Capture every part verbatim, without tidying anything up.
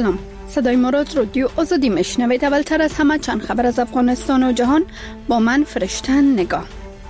سلام، صدای ما را از رادیو آزادی میشنوید. اولتر از همه چند خبر از افغانستان و جهان با من فرشتن نگاه.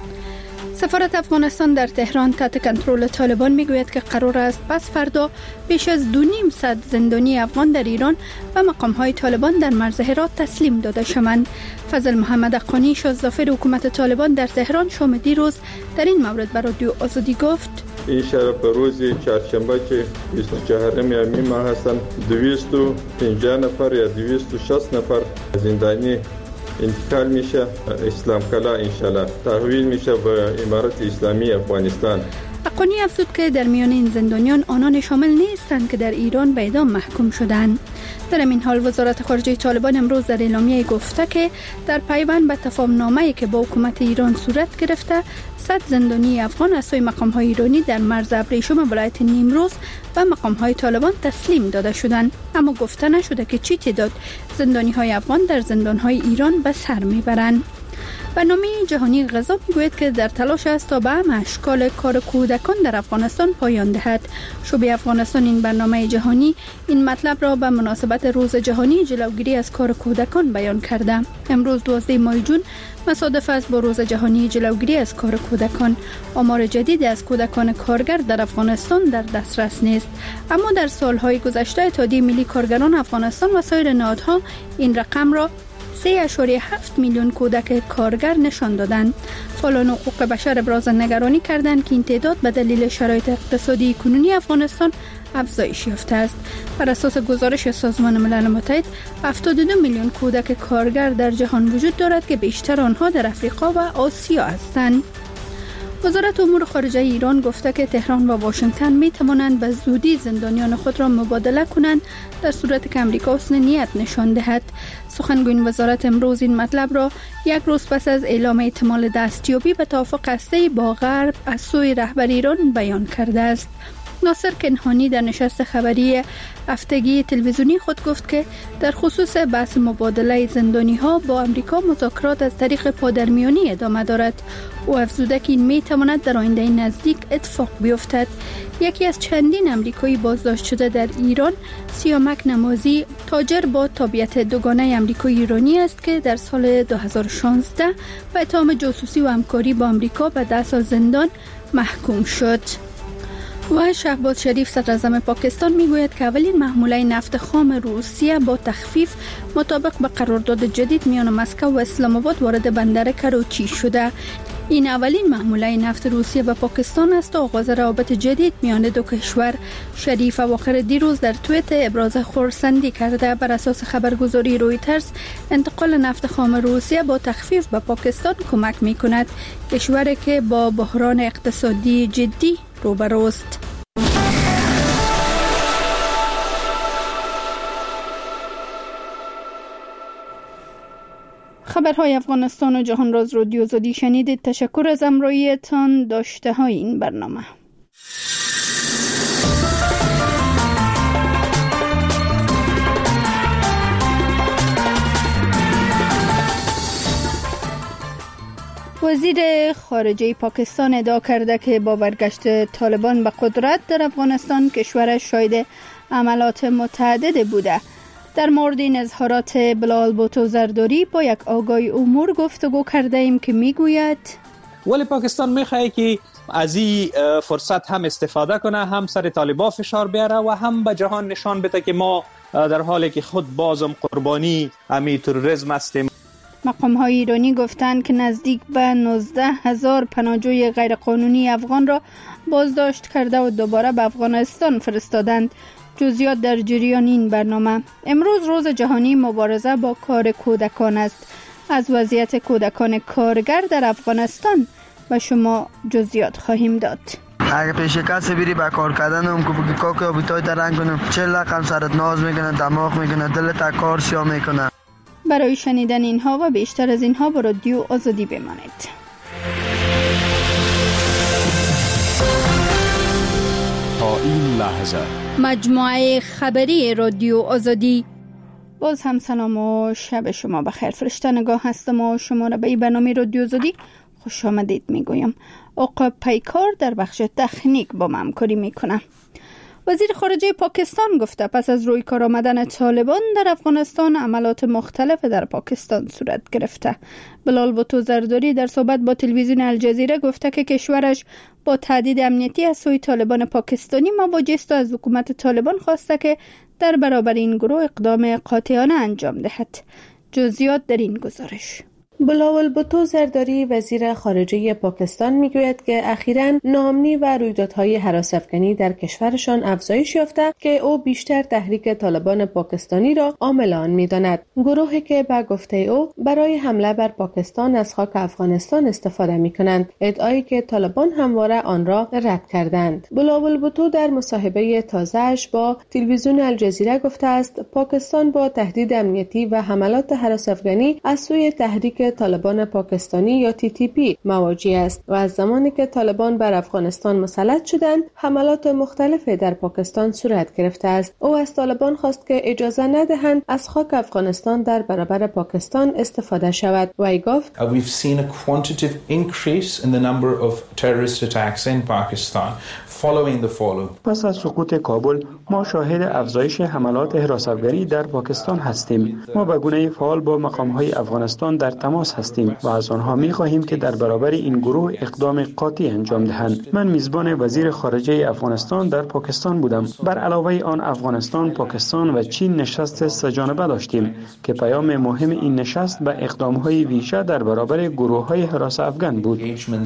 سفارت افغانستان در تهران تحت کنترل طالبان میگوید که قرار است پس فردا بیش از دو نیم صد زندانی افغان در ایران و مقام‌های طالبان در مرز هرات تسلیم داده شوند. فضل محمد حقانی، شازدافر حکومت طالبان در تهران، شام دیروز در این مورد به رادیو آزادی گفت: این شب روز چهارشنبه که بیست و چهارم می ماه هستند، دویست و پنجاه نفر یا دویست و شصت نفر زندانی انتقال میشه اسلام کلا، انشالله تحویل میشه به امارت اسلامی افغانستان. حقانی افزود که در میان این زندانیان آنان شامل نیستند که در ایران به اعدام محکوم شدند. در این حال وزارت خارجه طالبان امروز در اعلامیه گفته که در پیوند به تفاهم نامه‌ای که با حکومت ایران صورت گرفته، صد زندانی افغان از سوی مقام‌های ایرانی در مرز ابریشم ولایت نیمروز و مقام‌های طالبان تسلیم داده شدند، اما گفته نشده که چی تعداد زندانی‌های افغان در زندان‌های ایران به سر میبرند. برنامه جهانی غذا میگوید که در تلاش است تا به همه اشکال کار کودکان در افغانستان پایان دهد. شعبه افغانستان این برنامه جهانی این مطلب را به مناسبت روز جهانی جلوگیری از کار کودکان بیان کرده. امروز دوازده ماه جون مصادف است با روز جهانی جلوگیری از کار کودکان. آمار جدید از کودکان کارگر در افغانستان در دسترس نیست، اما در سالهای گذشته اتحادیه ملی کارگران افغانستان و سایر نهادها این رقم را سه اشاری هفت میلیون کودک کارگر نشان دادند. فعالان حقوق بشر ابراز نگرانی کردند که این تعداد به دلیل شرایط اقتصادی کنونی افغانستان افزایش یافته است. بر اساس گزارش سازمان ملل متحد، هفتاد و دو میلیون کودک کارگر در جهان وجود دارد که بیشتر آنها در افریقا و آسیا هستند. وزارت امور خارجه ایران گفته که تهران و واشنگتن می توانند به زودی زندانیان خود را مبادله کنند در صورت که امریکا حسن نیت نشان دهد. سخنگوی وزارت امروز این مطلب را یک روز پس از اعلام احتمال دستیابی به توافق هسته‌ای با غرب از سوی رهبر ایران بیان کرده است. ناصر کنهانی در نشست خبری هفتگی تلویزیونی خود گفت که در خصوص بحث مبادله زندانی ها با امریکا مذاکرات از طریق پادرمیانی ادامه دارد. او افزوده که این می تواند در آینده نزدیک اتفاق بیفتد. یکی از چندین امریکایی بازداشت شده در ایران، سیامک نمازی، تاجر با تابعیت دوگانه امریکایی ایرانی است که در سال دو هزار و شانزده به اتهام جاسوسی و همکاری با امریکا به ده سال زندان محکوم شد. و شهباز شریف صدراعظم پاکستان میگوید که اولین محموله نفت خام روسیه با تخفیف مطابق به قرارداد جدید میان مسکو و اسلام آباد وارد بندر کراچی شده. این اولین محموله نفت روسیه به پاکستان است و آغاز روابط جدید میان دو کشور. شریف اواخر دیروز در توییت ابراز خرسندی کرده. بر اساس خبرگزاری رویترز، انتقال نفت خام روسیه با تخفیف به پاکستان کمک میکند، کشوری که با بحران اقتصادی جدی روبروست. خبرهای افغانستان و جهان را از رادیو آزادی شنیدید. تشکر از همراهیتان. داشته های این برنامه. وزیر خارجه پاکستان ادعا کرده که با برگشت طالبان به قدرت در افغانستان کشورش شاهد عملات متعدد بوده. در مورد این اظهارات بلال بوتو زرداری با یک آگاهی امور گفتگو کرده ایم که میگوید: ولی پاکستان میخواه که از این فرصت هم استفاده کنه، هم سر طالبان فشار بیاره و هم به جهان نشان بده که ما در حالی که خود بازم قربانی امی تروریسم هستیم. مقام‌های ایرانی گفتند که نزدیک به نوزده هزار پناهجوی غیرقانونی افغان را بازداشت کرده و دوباره به افغانستان فرستادند. جزئیات در جریان این برنامه. امروز روز جهانی مبارزه با کار کودکان است. از وضعیت کودکان کارگر در افغانستان به شما جزئیات خواهیم داد. اگه پیش کسی بری به کار کردن هم که کاکا بیتای درنگ کنم چه لقم سرت ناز میکنه، دماغ میکنه، دلت کار سیا میکنه. برای شنیدن اینها و بیشتر از اینها با رادیو آزادی بمانید. تا این لحظه مجموعه خبری رادیو آزادی. باز هم سلام و شب شما بخیر. فرشته نگاه هستم و شما را به این برنامه رادیو آزادی خوش آمدید میگویم. آقا پیکار در بخش تکنیک با من همکاری میکنه. وزیر خارجه پاکستان گفته پس از روی کار آمدن طالبان در افغانستان عملیات مختلف در پاکستان صورت گرفته. بلال بوتو زرداری در صحبت با تلویزیون الجزیره گفته که کشورش با تهدید امنیتی از سوی طالبان پاکستانی مواجه است و از حکومت طالبان خواسته که در برابر این گروه اقدام قاطعانه انجام دهد. جزئیات در این گزارش. بلاول بوتو زرداری وزیر خارجه پاکستان میگوید که اخیراً ناامنی و رویدادهای هراس‌افکنی در کشورشان افزایش یافته که او بیشتر تحریک طالبان پاکستانی را عامل آن می‌داند. گروهی که به گفته او برای حمله بر پاکستان از خاک افغانستان استفاده می‌کنند، ادعایی که طالبان همواره آن را رد کردند. بلاول بوتو در مصاحبه تازه‌اش با تلویزیون الجزیره گفته است پاکستان با تهدید امنیتی و حملات هراس‌افکنی از سوی تحریک طالبان پاکستانی یا تی تی پی مواجه است و از زمانی که طالبان بر افغانستان مسلط شدند حملات مختلفی در پاکستان صورت گرفته است. او از طالبان خواست که اجازه ندهند از خاک افغانستان در برابر پاکستان استفاده شود و ای گفت We've seen a quantitative increase in the number of terrorist attacks in Pakistan following the fall of پس از سقوط کابل ما شاهد افزایش حملات هراس‌افکنی در پاکستان هستیم. ما به گونه فعال با مقام‌های افغانستان در تماس هستیم و از آنها می‌خواهیم که در برابر این گروه اقدام قاطع انجام دهند. من میزبان وزیر خارجه افغانستان در پاکستان بودم. بر علاوه آن افغانستان، پاکستان و چین نشست سه‌جانبه داشتیم که پیام مهم این نشست به اقدام‌های ویژه در برابر گروه‌های هراس‌افکن بود.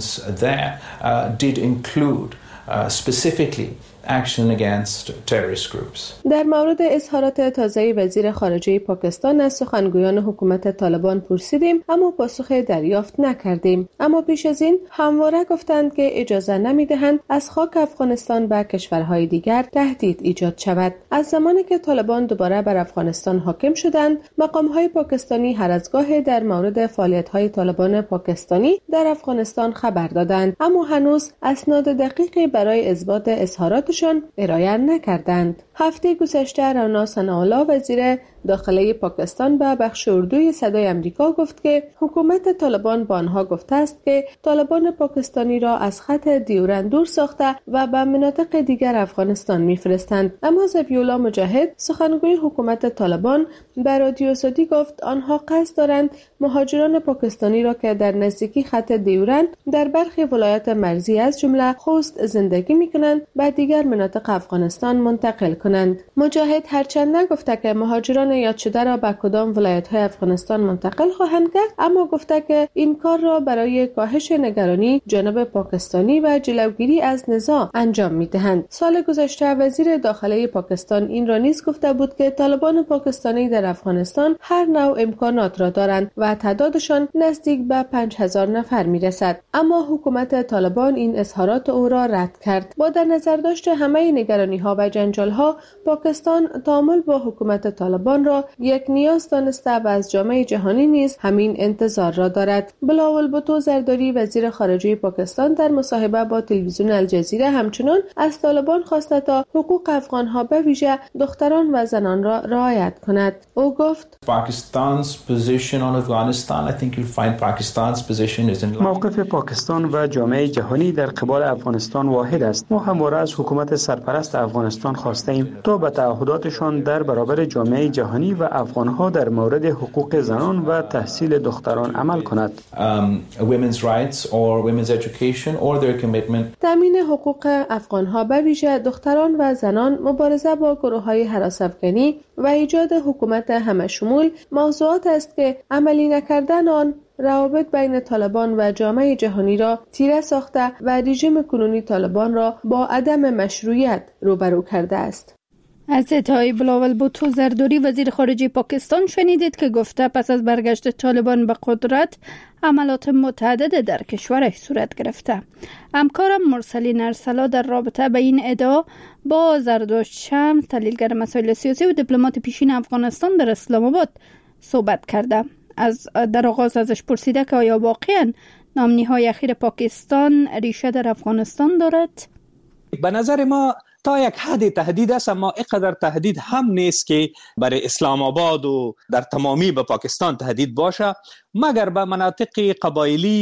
Specifically action against terrorist groups. در مورد اظهارات تازه وزیر خارجه پاکستان از سخنگویان حکومت طالبان پرسیدیم اما پاسخ دریافت نکردیم. اما پیش از این همواره گفتند که اجازه نمیدهند از خاک افغانستان به کشورهای دیگر تهدید ایجاد شود. از زمانی که طالبان دوباره بر افغانستان حاکم شدند، مقام‌های پاکستانی هر از گاهی در مورد فعالیت‌های طالبان پاکستانی در افغانستان خبر دادند، اما هنوز اسناد دقیقی برای اثبات اظهاراتشان ارائه نکردند. هفته گذشته رانا ثناءالله وزیر داخله پاکستان به بخش اردوی صدای امریکا گفت که حکومت طالبان با آنها گفته است که طالبان پاکستانی را از خط دیورند دور ساخته و به مناطق دیگر افغانستان می‌فرستند. اما ذبیح‌الله مجاهد سخنگوی حکومت طالبان به رادیو آزادی گفت آنها قصد دارند مهاجران پاکستانی را که در نزدیکی خط دیورند در برخی ولایات مرزی از جمله خوست زندگی می‌کنند به دیگر مناطق افغانستان منتقل کنند. مجاهد هرچند نگفته که مهاجران یاد شده را به کدام ولایت‌های افغانستان منتقل خواهند کرد، اما گفته که این کار را برای کاهش نگرانی جانب پاکستانی و جلوگیری از نزاع انجام می‌دهند. سال گذشته وزیر داخله پاکستان این را نیز گفته بود که طالبان پاکستانی در افغانستان هر نوع امکانات را دارند و تعدادشان نزدیک به پنج هزار نفر می‌رسد. اما حکومت طالبان این اظهارات او را رد کرد. با در نظر داشت همه نگرانی‌ها و جنجال‌ها، پاکستان تعامل با حکومت طالبان را یک نیاز دانسته و از جامعه جهانی نیز همین انتظار را دارد. بلاول بوتو زرداری وزیر خارجه پاکستان در مصاحبه با تلویزیون الجزیره همچنان از طالبان خواسته تا حقوق افغان‌ها به ویژه دختران و زنان را رعایت کند. او گفت Pakistan's position on Afghanistan, I think you'll find Pakistan's position is in line. موقف پاکستان و جامعه جهانی در قبال افغانستان واحد است. ما همواره از حکومت سرپرست افغانستان خواسته ایم تا به تعهداتشان در برابر جامعه جهانی و افغانها در مورد حقوق زنان و تحصیل دختران عمل کند. Um, women's rights or women's education or their commitment. تامین حقوق افغانها به ویژه دختران و زنان، مبارزه با گروه‌های هراس‌افکنی و ایجاد حکومت همه‌شمول موضوعات است که عملی نکردن آن روابط بین طالبان و جامعه جهانی را تیره ساخته و رژیم کنونی طالبان را با عدم مشروعیت روبرو کرده است. از ادعای بلاول بوتو زرداری وزیر خارجه پاکستان شنیدید که گفته پس از برگشت طالبان به قدرت عملیات متعدد در کشورش صورت گرفته. همکارم مرسلین ارسلا در رابطه به این ادعا با زرداشت شمس، تحلیلگر مسائل سیاسی و دیپلمات پیشین افغانستان در اسلام آباد صحبت کرده. از در آغاز ازش پرسیده که آیا واقعا ناامنی‌های اخیر پاکستان ریشه در افغانستان دارد؟ به نظر ما تا یک حد تهدید است، اما اینقدر تهدید هم نیست که برای اسلام آباد و در تمامی به پاکستان تهدید باشه، مگر به مناطق قبایلی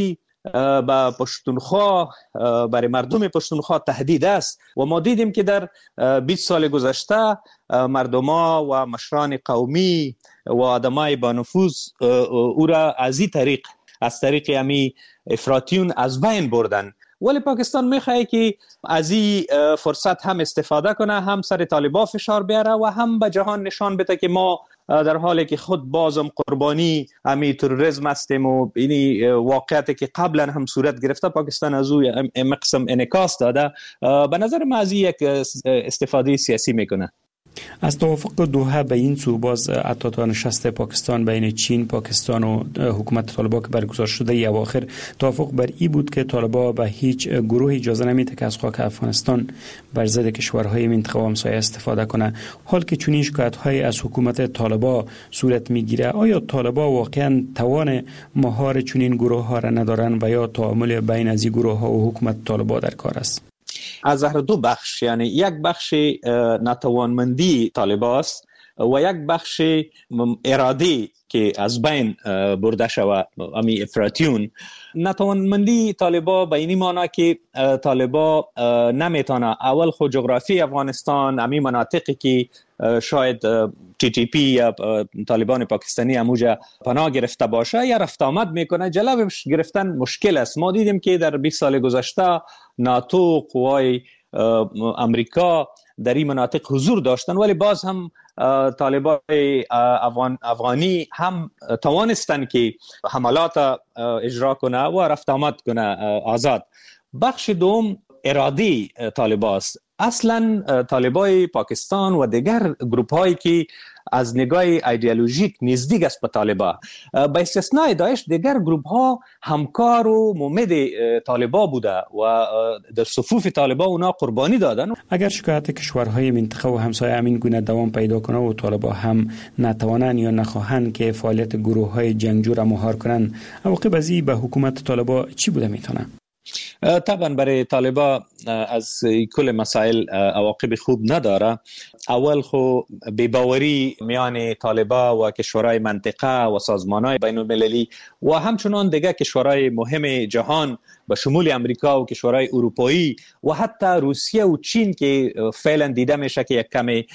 به پشتونخوا، برای مردم پشتونخوا تهدید است و ما دیدیم که در بیست سال گذشته مردما و مشران قومی و آدمای با نفوذ او را از این طریق از طریق امی افراطیون از بین بردن. ولی پاکستان میخواه که از این فرصت هم استفاده کنه، هم سر طالبان فشار بیاره و هم به جهان نشان بده که ما در حالی که خود بازم قربانی امی تروریسم هستیم و این واقعیتی که قبلا هم صورت گرفته پاکستان از او مقسم انعکاس داده، به نظر من از یک استفاده سیاسی میکنه. از توافق دوحه به این سو باز حتی تا نشست پاکستان بین چین، پاکستان و حکومت طالبان که برگزار شده ای اواخر توافق بر این بود که طالبان به هیچ گروه اجازه نمیده که از خاک افغانستان بر ضد کشورهای منطقه و همسایه استفاده کنه. حال که چنین شکایت‌های از حکومت طالبان صورت میگیره، آیا طالبان واقعا توان مهار چنین گروه‌ها را ندارن و یا تعامل بین از این گروه‌ها و حکومت طالبان در کار است؟ از هر دو بخش، یعنی یک بخش ناتوانمندی طالبان است و یک بخش ارادی که از بین برده شود امی افراطیون. ناتوانمندی طالبان به این معنی که طالبان نمیتونه اول خود جغرافی افغانستان، امی مناطقی که شاید تی تی پی یا طالبان پاکستانی اموجا پناه گرفته باشه یا رفت آمد میکنه، جلبش گرفتن مشکل است. ما دیدیم که در بیست سال گذشته ناتو، قوای امریکا در این مناطق حضور داشتن، ولی باز هم طالبان افغان افغانی هم توانستن که حملات اجرا کنه و رفت آمد کنه آزاد. بخش دوم ارادی طالبان است. اصلا طالبان پاکستان و دیگر گروپ هایی که از نگاه ایدئولوژیک نزدیک است به طالبان، به استثنای داعش دیگر گروپ ها همکار و مؤمد طالبان بوده و در صفوف طالبان اونا قربانی دادن. اگر شکایت کشورهای منطقه و همسایه همین گونه دوام پیدا کنه و طالبان هم نتوانند یا نخواهند که فعالیت گروه های جنگجو را مهار کنند، عواقب از این به حکومت طالبان چی بوده میتونه؟ طبعا برای طالبان از کل مسائل عواقب خوب نداره. اول خو بی‌باوری میان طالبان و کشورهای منطقه و سازمانهای بین المللی و همچنان دیگر کشورهای مهم جهان به شمول امریکا و کشورهای اروپایی و حتی روسیه و چین که فعلا دیده میشه که یک کمی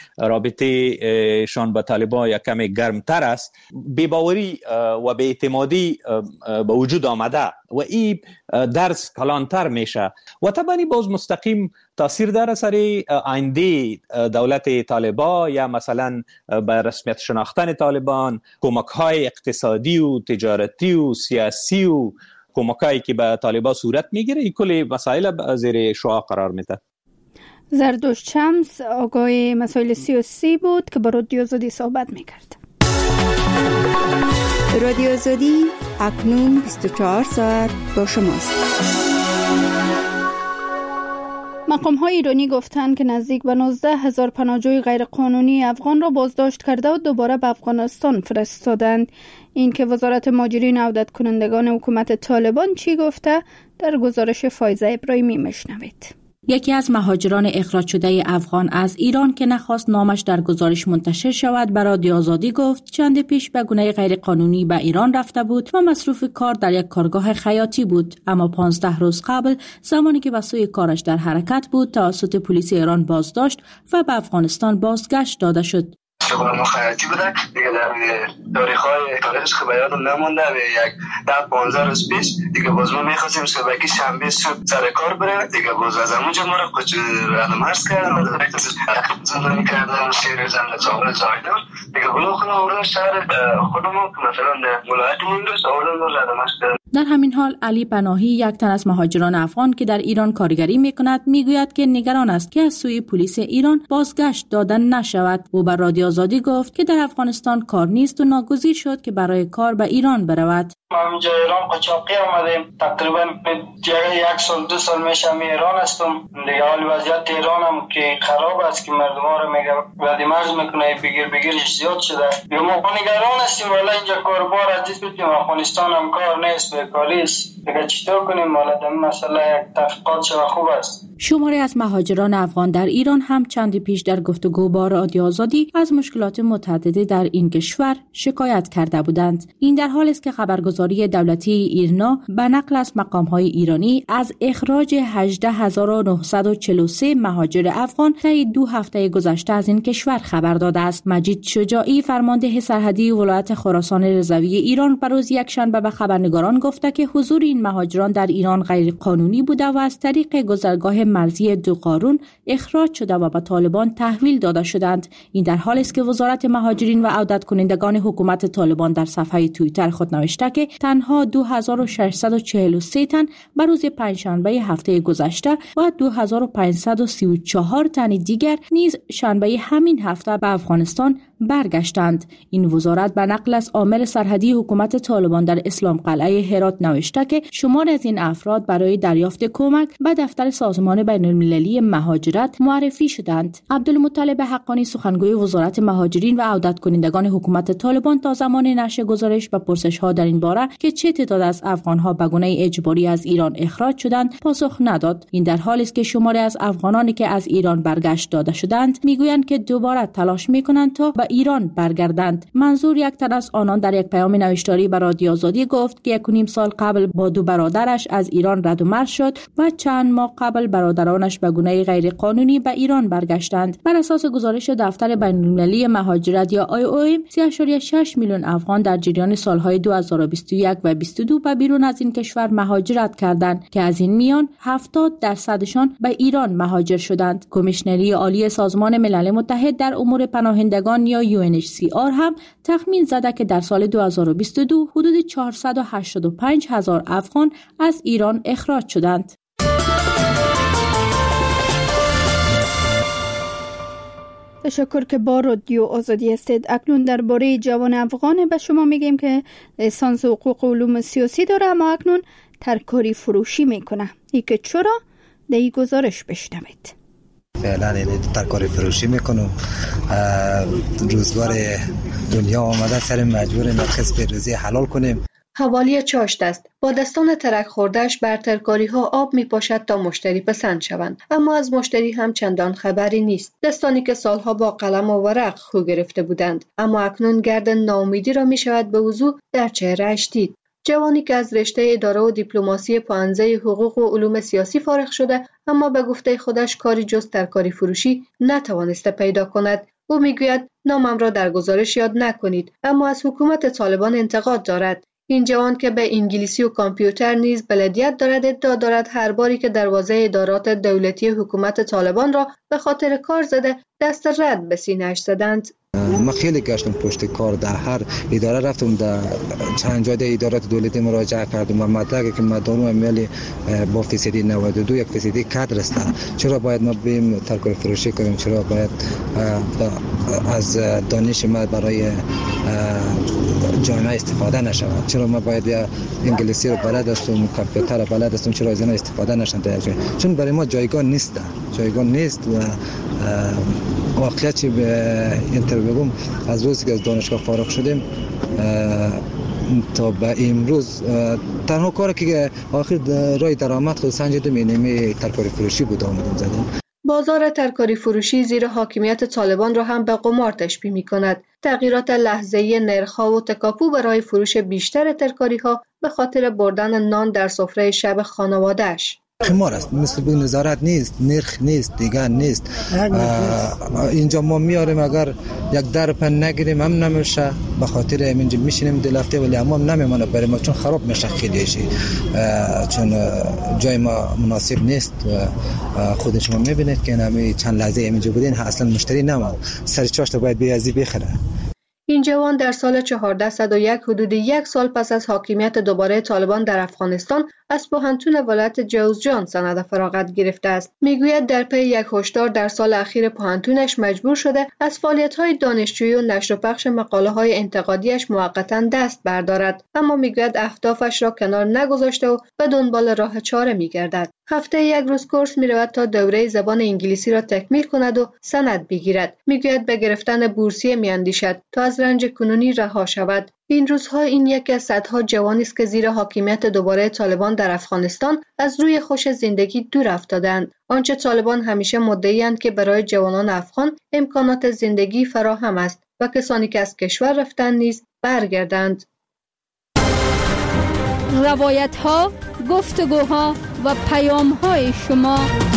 رابطه شان با طالبان یک کمی گرمتر است، بی‌باوری و بی‌اعتمادی به وجود آمده و این درس کلانتر میشه و طبعا باز مستقیم تاثیر داره سر آینده دولت طالبان یا مثلا به رسمیت شناختن طالبان، کمک‌های اقتصادی و تجارتی و سیاسی و کمکایی که به طالبان صورت میگیره. این کلی مسائل زیر شعاع قرار میده. زردوش شمس آگاه مسائل سیاسی بود که با رادیو آزادی صحبت میکرد. رادیو آزادی اکنون بیست و چهار ساعت با شماست. مقام‌های ایرانی گفتند که نزدیک به نوزده هزار پناهجوی غیرقانونی افغان را بازداشت کرده و دوباره به افغانستان فرستادند. این که وزارت مهاجرین و عودت کنندگان حکومت طالبان چی گفته در گزارش فایزه ابراهیمی میشنوید. یکی از مهاجران اخراج شده افغان از ایران که نخواست نامش در گزارش منتشر شود به رادیو آزادی گفت چند پیش به گونه غیرقانونی به ایران رفته بود و مصروف کار در یک کارگاه خیاطی بود، اما پانزده روز قبل زمانی که به سوی کارش در حرکت بود توسط پلیس ایران بازداشت و به افغانستان بازگشت داده شد. شغل ما خیاطی بوده دیگه، در تاریخ‌های تاریخش که بیادم نمونده و یک ده پانزده روز پیش دیگه باز ما می‌خواستیم صبحی شنبه صبح سر کار بریم دیگه باز از همونجا ما رو کچ رادم هست کردن و در زندانی کردن شیر زنده چاول زایدن دیگه بلو خونه آوردن شهر خودمون که مثلا ولایت موندوست آوردن و رادم هست کردن. در همین حال علی پناهی یک تن از مهاجران افغان که در ایران کارگری میکند میگوید که نگران است که از سوی پلیس ایران بازگشت دادن نشود و بر رادیو آزادی گفت که در افغانستان کار نیست و ناگزیر شد که برای کار به ایران برود. ما اینجا ایران قاچاقی آمدیم، تقریبا یک سال دو سال میشه می ایران هستم دیگه. حال وضعیت ایران هم که خراب است که مردم ها رو میگه ودی مرز میکنه بگیر بگیرش زیاد شده. یا ما نگران هستیم والا اینجا کاربار عزیز بودیم، افغانستان هم کار نیست بیکاری است دیگه چطور کنیم؟ والا این مسئله یک تحقیقات شده خوب است. شماری از مهاجران افغان در ایران هم چندی پیش در گفتگو با رادیو آزادی از مشکلات متعددی در این کشور شکایت کرده بودند. این در حالی است که خبرگزاری خبرگزاری دولتی ایرنا به نقل از مقام‌های ایرانی از اخراج هجده هزار و نهصد و چهل و سه مهاجر افغان طی دو هفته گذشته از این کشور خبر داده است. مجید شجاعی فرمانده سرحدی ولایت خراسان رضوی ایران بر روز یکشنبه به خبرنگاران گفته که حضور این مهاجران در ایران غیر قانونی بوده و از طریق گذرگاه مرزی دو قارون اخراج شده و به طالبان تحویل داده شدند. این در حالی است که وزارت مهاجرین و عودت کنندگان حکومت طالبان در صفحه توییتر خود نوشته که تنها دو هزار و ششصد و چهل و سه تن بر روز پنجشنبه هفته گذشته و دو هزار و پانصد و سی و چهار تن دیگر نیز شنبه همین هفته به افغانستان برگشتند. این وزارت به نقل از عامل سرحدی حکومت طالبان در اسلام قلعه هرات نوشته که شمار از این افراد برای دریافت کمک به دفتر سازمان بین المللی مهاجرت معرفی شدند. عبدالمطلب حقانی سخنگوی وزارت مهاجرین و عودت کنندگان حکومت طالبان تا زمان نشر گزارش و پرسش‌ها در این باره که چه تعداد از افغان‌ها به گونه اجباری از ایران اخراج شدند پاسخ نداد. این در حالی است که شماری از افغانانی که از ایران برگشت داده شدند میگویند که دوباره تلاش می‌کنند تا به ایران برگردند. منظور یک تن از آنان در یک پیام نوشتاری به رادیو آزادی گفت که یک و نیم سال قبل با دو برادرش از ایران رد و مرز شد و چند ماه قبل برادرانش به گونه غیر قانونی به ایران برگشتند. بر اساس گزارش دفتر بین المللی مهاجرت یا آی او ام سه ممیز شش میلیون افغان در جریان سالهای دو هزار و بیست و یک و بیست و دو به بیرون از این کشور مهاجرت کردند که از این میان هفتاد درصدشان به ایران مهاجر شدند. کمیشنری عالی سازمان ملل متحد در امور پناهندگان یا یو ان اچ سی آر هم تخمین زده که در سال دو هزار و بیست و دو حدود چهارصد و هشتاد و پنج هزار افغان از ایران اخراج شدند. تشکر که با رادیو آزادی هستید. اکنون درباره جوان افغان به شما میگیم که لیسانس حقوق و علوم سیاسی داره اما اکنون ترکاری فروشی میکنه. ای که چرا؟ در این گزارش بشنوید. فعلا ترکاری فروشی میکنم. روزگار دنیا آمده سر مجبوریم کسب روزی حلال کنیم. حوالی چاشت است. با دستان ترک خوردهش بر ترکاری ها آب می پاشد تا مشتری پسند شوند، اما از مشتری هم چندان خبری نیست. دستانی که سالها با قلم و ورق خو گرفته بودند، اما اکنون گرد ناامیدی را می شود به وضوح در چهره‌اش دید. جوانی که از رشته اداره و دیپلماسی پانزه حقوق و علوم سیاسی فارغ شده، اما به گفته خودش کاری جز ترکاری فروشی نتوانسته پیدا کند. او میگوید نامم را در گزارش یاد نکنید، اما از حکومت طالبان انتقاد دارد. این جوان که به انگلیسی و کامپیوتر نیز بلدیت دارد ادعا دارد هر باری که دروازه ادارات دولتی حکومت طالبان را به خاطر کار زده دست رد به سینه‌اش زدند. ما خیلی گشتم پشت کار، در هر اداره رفتم، در چند جای ادارات دولتی مراجعه کردم و مدرکی که ما دانو ملی با فیصدی نود و دو یک فیصدی کادر است. چرا باید ما بیم ترکاری فروشی کنیم؟ چرا باید از دانش ما برای جامعه استفاده نشود؟ چرا ما باید انگلیسی رو بلد هستم، کامپیوتر رو بلد هستم، چرا از اینا استفاده نشند؟ چون برای ما جایگاه نیست، جایگاه نیست. و واقعیت چی به اینترویو بگم، از روزی که از دانشگاه فارغ شدیم تا به امروز تنها کاری که آخر راه درآمد خود سنجیدم اینمی ترکاری فروشی بود آمدیم زدیم. بازار ترکاری فروشی زیر حاکمیت طالبان را هم به قمار تشبیه می کند. تغییرات لحظه‌ای نرخ‌ها و تکاپو برای فروش بیشتر ترکاری‌ها به خاطر بردن نان در سفره شب خانواده‌اش. قمار است، مثل به نظارت نیست، نرخ نیست، دیگر نیست. اینجا ما میاریم اگر یک درپ نگیریم هم نمیشه، به خاطر اینجا میشینیم دلفته ولی هم نمیمونه برای ما، چون خراب میشه خیلیشی، چون جای ما مناسب نیست. خود شما میبینید که نمی چند لحظه اینجا بودین اصلا مشتری نموند، سر چاشت باید بیازی بخره. این جوان در سال چهارصد و یک حدود یک سال پس از حاکمیت دوباره طالبان در افغانستان از پوهنتون ولایت جوزجان سند فراغت گرفته است. میگوید در پی یک هشدار در سال اخیر پوهنتونش مجبور شده از فعالیت‌های دانشجویی و نشر و پخش مقاله‌های انتقادیش موقتاً دست بردارد، اما میگوید اهدافش را کنار نگذاشته و به دنبال راه چاره میگردد. هفته یک روز کورس میرود تا دوره زبان انگلیسی را تکمیل کند و سند بگیرد. میگوید به گرفتن بورسیه میاندیشد تا از رنج کنونی رها شود. این روزها این یکی از صدها جوانی است که زیر حاکمیت دوباره طالبان در افغانستان از روی خوش زندگی دور افتادند. آنچه طالبان همیشه مدعی‌اند که برای جوانان افغان امکانات زندگی فراهم است و کسانی که از کشور رفتند نیز برگردند. روایت ها، گفتگوها و پیام های شما.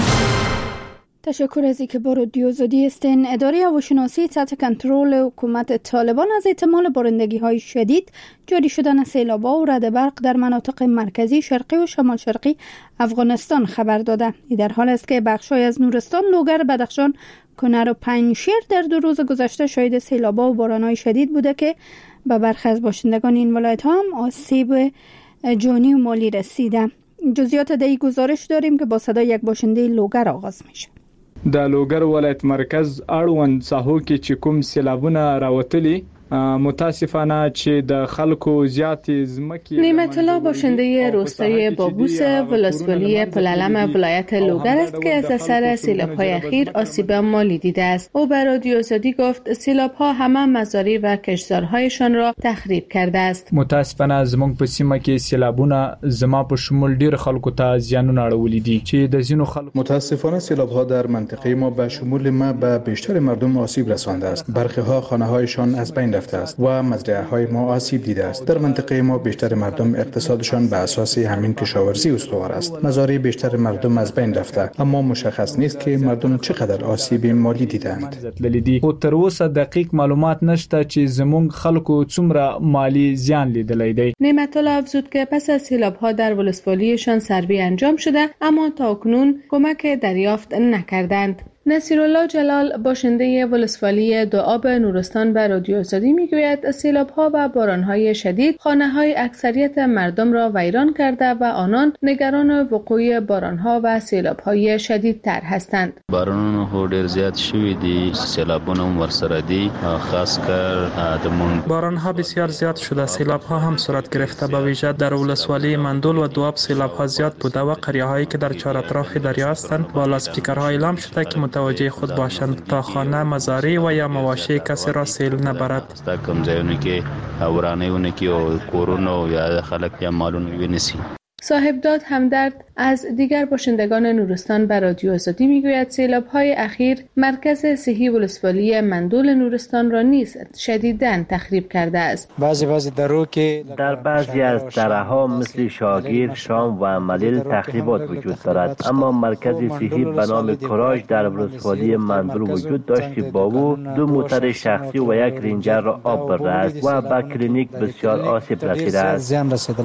تشکر از اینکه با رادیو آزادی هستین. اداره هواشناسی تحت کنترل حکومت طالبان از احتمال بارندگی های شدید، جاری شدن سیلاب‌ها و رعد برق در مناطق مرکزی، شرقی و شمال شرقی افغانستان خبر داده. این در حال است که بخش‌های از نورستان، لوگر، بدخشان، کنر و پنجشیر در دو روز گذشته شاهد سیلاب‌ها و باران‌های شدید بوده که به برخی از باشندگان این ولایت‌ها هم آسیب جانی و مالی رسیده. جزئیات در گزارش داریم که با صدای یک باشنده لوگر آغاز میشه. د لوګر ولایت مرکز اړوند ساحو کې چې کوم سیلابونه راوتلي متاسفانه چې د خلکو زیات زمکی. نعمت الله باشنده روستای بابوس ولسوالی پلالم ولایت لوگر است که از اثر سیلاب‌های اخیر آسیب مالی دیده است. او به رادیو آزادی گفت سیلاب‌ها همه مزارع و کشتزارهایشان را تخریب کرده است. متاسفانه زموږ په سیمه کې سیلابونه زما په شمول ډیر خلکو ته زیانونه اړولي دي چې د زینو خلکو. متاسفانه سیلاب‌ها در منطقه ما به شمول ما به بیشتر مردم آسیب رسانده است. برخی‌ها خانه‌هایشان از بین رفته است و مزرعه‌های ما آسیب دیده است. در منطقه ما بیشتر مردم اقتصادشان به اساس همین کشاورزی استوار است. مزارع بیشتر مردم از بین رفته، اما مشخص نیست که مردم چقدر آسیب مالی دیدند. او تر اوسه دقیق معلومات نشته چې زموږ خلکو څومره مالی زیان لیدلی دی. نعمت الله افزود که پس از سیلاب‌ها در ولسوالیشان سروی انجام شده، اما تاکنون کمک دریافت نکردند. نصیرالله جلال باشنده ولسوالی دوآب نورستان به رادیو آزادی میگوید سیلاب‌ها و باران‌های شدید خانه‌های اکثریت مردم را ویران کرده و آنان نگران وقوع باران‌ها و سیلاب‌های شدیدتر هستند. بارانونه هو ډیر زیات شوي دي، سیلابونه هم ورسره دي، خاص کر دمون باران‌ها بسیار زیاد شده، سیلاب‌ها هم صورت گرفته. به ویژه در ولسوالی مندول و دوآب سیلاب‌ها زیاد بوده و قریه‌هایی که در چهار اطراف دریا هستند با لاسپیکرها اعلام شده که متوجه خود باشند تا خانه، مزارع و یا مواشی کسی را سیل نبرد. دا کوم ځایونه کې ورانه‌ونه کې او کورونه یا خلک یا مالونه ونیسي. صاحبداد همدرد از دیگر باشندگان نورستان به رادیو آزادی میگوید سیلاب‌های اخیر مرکز صحی ولسوالی مندول نورستان را نیز شدیداً تخریب کرده است. بعضی بعضی درو که در بعضی از دره‌ها مثل شاگیر، شام و ملیل تخریبات وجود دارد، اما مرکز صحی به نام کراج در ولسوالی مندول وجود داشت که با او دو موتر شخصی و یک رنجر را آب برده است و به کلینیک بسیار آسیب رسیده است.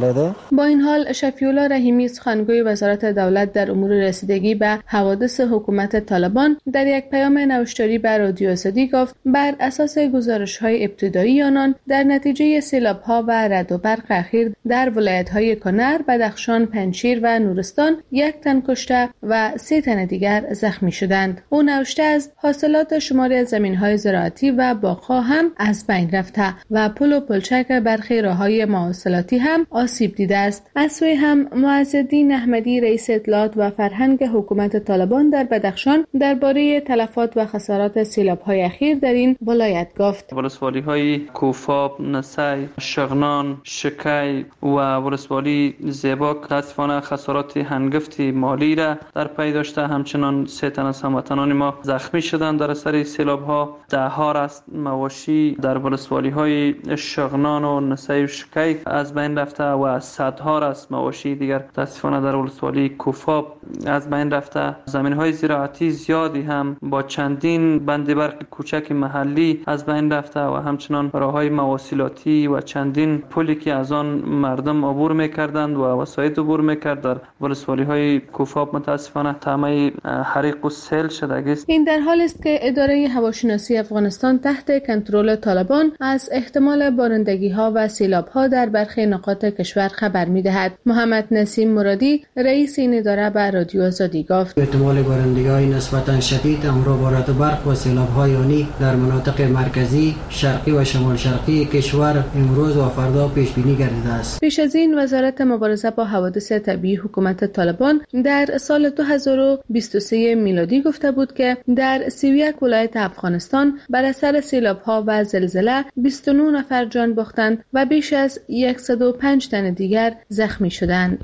با این حال شفیع الله رحیمی سخنگوی وزارت دولت در امور رسیدگی به حوادث حکومت طالبان در یک پیام نوشتاری به رادیو آزادی گفت بر اساس گزارش‌های ابتدایی آنان در نتیجه سیلاب‌ها و رعد و برق اخیر در ولایت‌های کنر، بدخشان، پنجشیر و نورستان یک تن کشته و سه تن دیگر زخمی شدند. او نوشته است حاصلات شماری از زمین‌های زراعتی و باغ‌ها هم از بین رفته و پل و پلچک برخی راه‌های مواصلاتی هم آسیب دیده است. از سوی هم معزالدین احمدی رئیس اطلاعات و فرهنگ حکومت طالبان در بدخشان درباره تلفات و خسارات سیلاب‌های اخیر در این ولایت گفت. ولسوالی‌های کوفاب، نسی، شغنان، شکی و ولسوالی زیباک متأسفانه خسارات هنگفتی مالی را در پی داشته. همچنان سه تن از هموطنان ما زخمی شدند در اثر سیلاب‌ها. ده ها است مواشی در ولسوالی‌های شغنان و نسی و شکی از بین رفته و صدها است مواشی دیگر متاسفانه در ولسوالی کوفاب از بین رفته. زمین‌های زراعتی زیادی هم با چندین بند برق کوچک محلی از بین رفته و همچنان راه‌های مواصلاتی و چندین پلی که از آن مردم عبور می‌کردند و وسایط عبور می‌کرد در ولسوالی‌های کوفاب متاسفانه تامه حریق و سیل شده است. این در حال است که اداره هواشناسی افغانستان تحت کنترل طالبان از احتمال بارندگی‌ها و سیلاب‌ها در برخی نقاط کشور خبر می‌دهد. محمد نسیم مرادی رئیس این اداره به رادیو آزادی گفت احتمال بارندگی‌های نسبتاً شدید همراه با رعد و برق و سیلاب‌های آنی در مناطق مرکزی، شرقی و شمال شرقی کشور امروز و فردا پیش بینی گردیده است. پیش از این وزارت مبارزه با حوادث طبیعی حکومت طالبان در سال دو هزار و بیست و سه میلادی گفته بود که در سی و یک ولایت افغانستان بر اثر سیلاب‌ها و زلزله بیست و نه نفر جان باختند و بیش از صد و پنج تن دیگر زخمی شدند.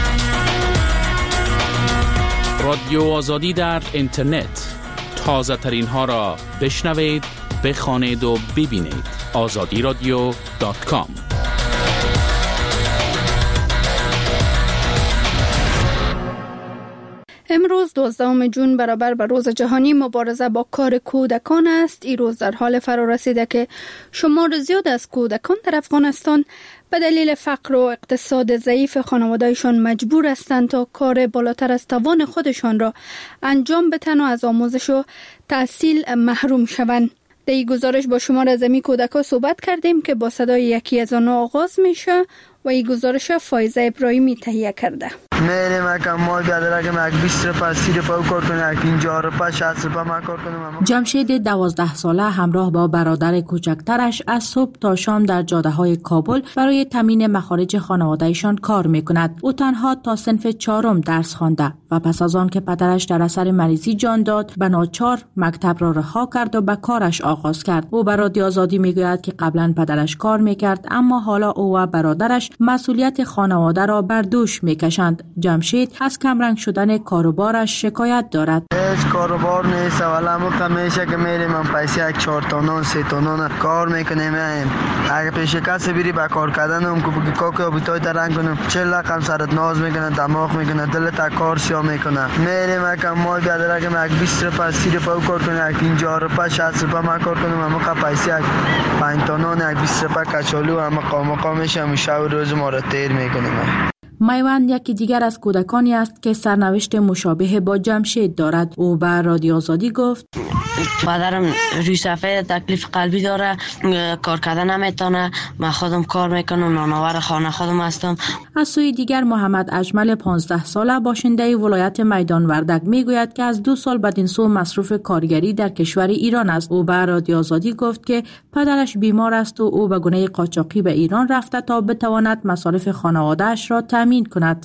رادیو آزادی در اینترنت تازه ترین ها را بشنوید، بخوانید و ببینید. آزادی رادیو دات کام. امروز دوازدهم ژوئن برابر به روز جهانی مبارزه با کار کودکان است. این روز در حال فرا رسیده که شمار زیاد از کودکان در افغانستان به دلیل فقر و اقتصاد ضعیف خانواده‌شان مجبور هستند تا کار بالاتر از توان خودشان را انجام بدهند و از آموزش و تحصیل محروم شوند. در این گزارش با شمار از این کودکان صحبت کردیم که با صدای یکی از آنها آغاز میشه و این گزارش فایزه ابراهیمی تهیه کرده. میریم اکم مال بیادره که مک بیست رپا سی رپا کار کنیم، اک اینجا رپا شصت رپا ما کار کنیم. جمشید دوازده ساله همراه با برادر کوچکترش از صبح تا شام در جاده های کابل برای تامین مخارج خانوادهشان کار میکند. او تنها تا صنف چهارم درس خوانده و پس از آن که پدرش در اثر مریضی جان داد به ناچار مکتب را رها کرد و به کارش آغاز کرد. او به رادیو آزادی میگوید که قبلا پدرش کار میکرد اما حالا او و برادرش مسئولیت خانواده را بر دوش میکشند. جمشید از کمرنگ شدن کاروبارش شکایت دارد. هیچ کاروبار نیست، ولی ما همیشه که میریم هم پیسه یک چهار تونن سه تونن کار میکنیم. اگه پیش کسی بری با کار کردن هم که کاکو بیتای درنگ کنم چهل رقم سرت ناز میکنه، دماغ میکنه، دلت کار سیا میکنه. میریم کم مال بیادره که یک بیست رپا سی رپا کار کنیم، یک اینجا رپا شصت رپا ما کار کنیم. ما پیسه یک پنج تونن یک بیست رپا کچالو هم مقام مقام میشه شب روز ما را تیر میکنیم. میوند یکی دیگر از کودکانی است که سرنوشت مشابه با جمشید دارد. او به رادیو آزادی گفت پدرم روی صفحه تکلیف قلبی داره، کار کردن نمیتونه، من خودم کار میکنم، نانآور خانه خودم هستم. از سوی دیگر محمد اجمل پانزده ساله باشنده ولایت میدان وردک میگوید که از دو سال بدین سو مصروف کارگری در کشور ایران است. او به رادیو آزادی گفت که پدرش بیمار است و او به گونه قاچاقی به ایران رفته تا بتواند مصارف خانواده‌اش را تامین کند.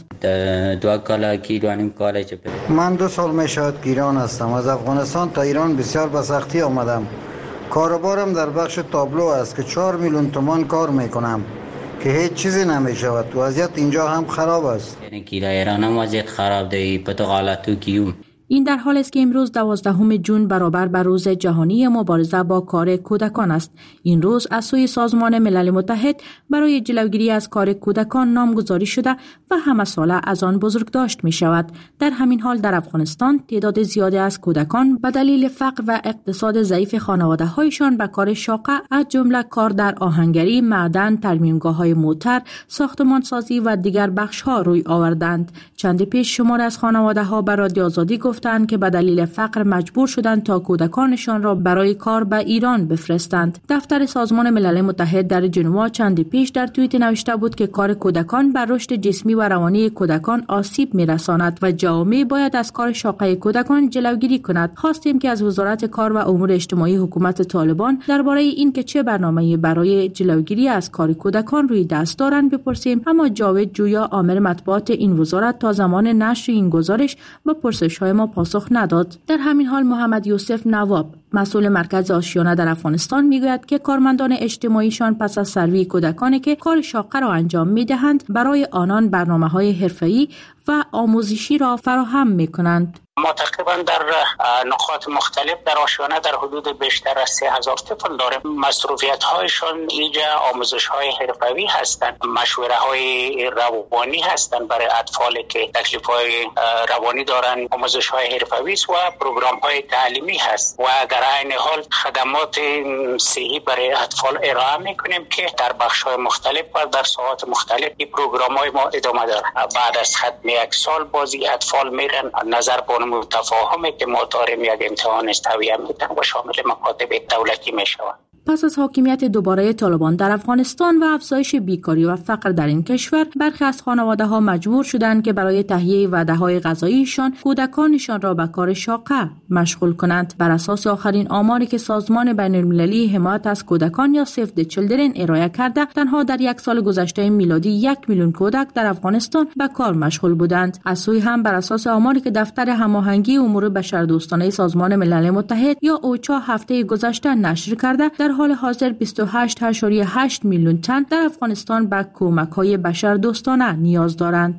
دو کالا گیرانیم کالج. من دو سال میشد ایران هستم. از افغانستان تا ایران بسیار به سختی آمدم. کاروبارم در بخش تابلو است که چهار میلیون تومان کار میکنم که هیچ چیزی نمیشود. وضعیت اینجا هم خراب است. یعنی که ایران هم وضعیت خراب دی پتغالاتو کیو. این در حال است که امروز دوازدهم ژوئن برابر به روز جهانی مبارزه با کار کودکان است. این روز از سوی سازمان ملل متحد برای جلوگیری از کار کودکان نامگذاری شده و همه ساله از آن بزرگداشت می شود. در همین حال در افغانستان تعداد زیادی از کودکان به دلیل فقر و اقتصاد ضعیف خانواده هایشان به کار شاقه از جمله کار در آهنگری، معدن، ترمیمگاه های موتر، ساختمان سازی و دیگر بخش ها روی آوردند. چند پیش شمار از خانواده ها به رادیو آزادی گفتند که به دلیل فقر مجبور شدند تا کودکانشان را برای کار به ایران بفرستند. دفتر سازمان ملل متحد در ژنو چند پیش در توییت نوشته بود که کار کودکان بر رشد جسمی و روانی کودکان آسیب می‌رساند و جامعه باید از کار شاقه کودکان جلوگیری کند. خواستیم که از وزارت کار و امور اجتماعی حکومت طالبان درباره این که چه برنامه‌ای برای جلوگیری از کار کودکان روی دست دارند بپرسیم، اما جاوید جویا عامل مطبوعات این وزارت تا زمان نشر این گزارش به پرسش‌های ما پاسخ نداد. در همین حال محمد یوسف نواب مسئول مرکز آشیانه در افغانستان میگوید که کارمندان اجتماعیشان پس از سروی کودکانی که کار شاقه را انجام میدهند برای آنان برنامه‌های حرفه‌ای و آموزشی را فراهم میکنند. ما تقریبا در نقاط مختلف در آشیانه در حدود بیشتر از سه هزار طفل داریم. مصروفیت هایشان اینجا آموزش های حرفوی هستند، مشوره های روانی هستند برای اطفالی که تکلیف های روانی دارند، آموزش های حرفوی و پروگرام های تعلیمی هست و در عین حال خدمات صحی برای اطفال ارائه میکنیم که در بخش های مختلف و در ساعات مختلف این پروگرام های ما ادامه داره. بعد از ختم یک سال بازی اطفال میرن نظر بان متفاهمه که ما داریم یک امتحان استویه میدن و شامل مکاتب دولتی میشود. پس از حاکمیت دوباره طالبان در افغانستان و افزایش بیکاری و فقر در این کشور، برخی از خانواده‌ها مجبور شدند که برای تهیه وعده‌های غذاییشان کودکانشان را به کار شاقه مشغول کنند. بر اساس آخرین آماری که سازمان بین‌المللی حمایت از کودکان یا سیو د چیلدرن ارائه کرده، تنها در یک سال گذشته میلادی یک میلیون کودک در افغانستان به کار مشغول بودند. از سوی هم بر اساس آماری که دفتر هماهنگی امور بشردوستانه سازمان ملل متحد یا اوچا هفته گذشته نشر کرده، در حال حاضر بیست و هشت ممیز هشت میلیون تن در افغانستان به کمک‌های بشردوستانه نیاز دارند.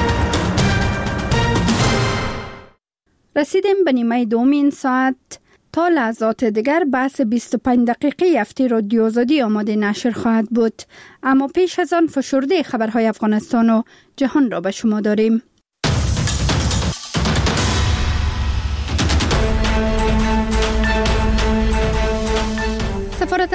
رسیدیم به نیمه دوم این ساعت. تا لحظات دیگر بحث بیست و پنج دقیقه هفته رادیو آزادی آماده نشر خواهد بود، اما پیش از آن فشرده خبرهای افغانستان و جهان را به شما داریم.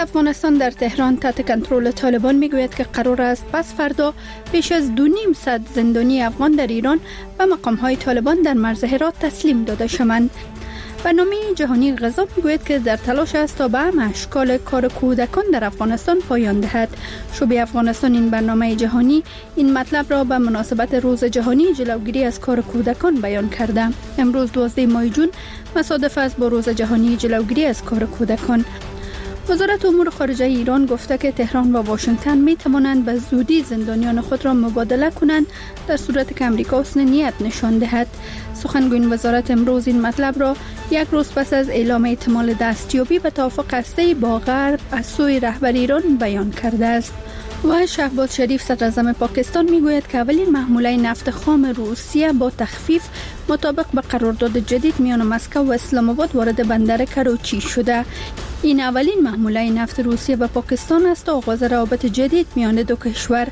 افغانستان در تهران تحت کنترل طالبان میگوید که قرار است پس فردا بیش از دو نیم صد زندانی افغان در ایران به مقام‌های طالبان در مرز هرات تسلیم داده شوند. برنامه جهانی غذا میگوید که در تلاش است تا به همه اشکال کار کودکان در افغانستان پایان دهد. شعبه افغانستان این برنامه جهانی این مطلب را به مناسبت روز جهانی جلوگیری از کار کودکان بیان کرده. امروز دوازده ماه جون مصادف است با روز جهانی جلوگیری از کار کودکان. وزارت امور خارجه ایران گفته که تهران و واشنگتن می توانند به زودی زندانیان خود را مبادله کنند در صورت که امریکا حسن نیت نشان دهد. سخنگوی وزارت امروز این مطلب را یک روز پس از اعلام احتمال دستیابی به توافق هسته‌ای با غرب از سوی رهبر ایران بیان کرده است. و شهباز شریف صدراعظم پاکستان میگوید که اولین محموله نفت خام روسیه با تخفیف مطابق به قرارداد جدید میان مسکو و اسلام آباد وارد بندر کراچی شده. این اولین محموله نفت روسیه به پاکستان است و آغاز روابط جدید میان دو کشور.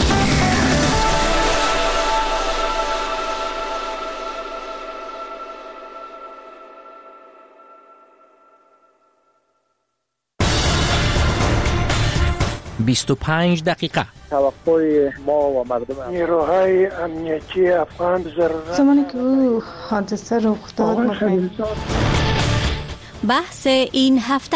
بیست و پنج دقیقه. توقع ما و مردم نیروهای امنیتی افغان ضرورت زمانی که او حادثه رخ داد. بحث این هفته.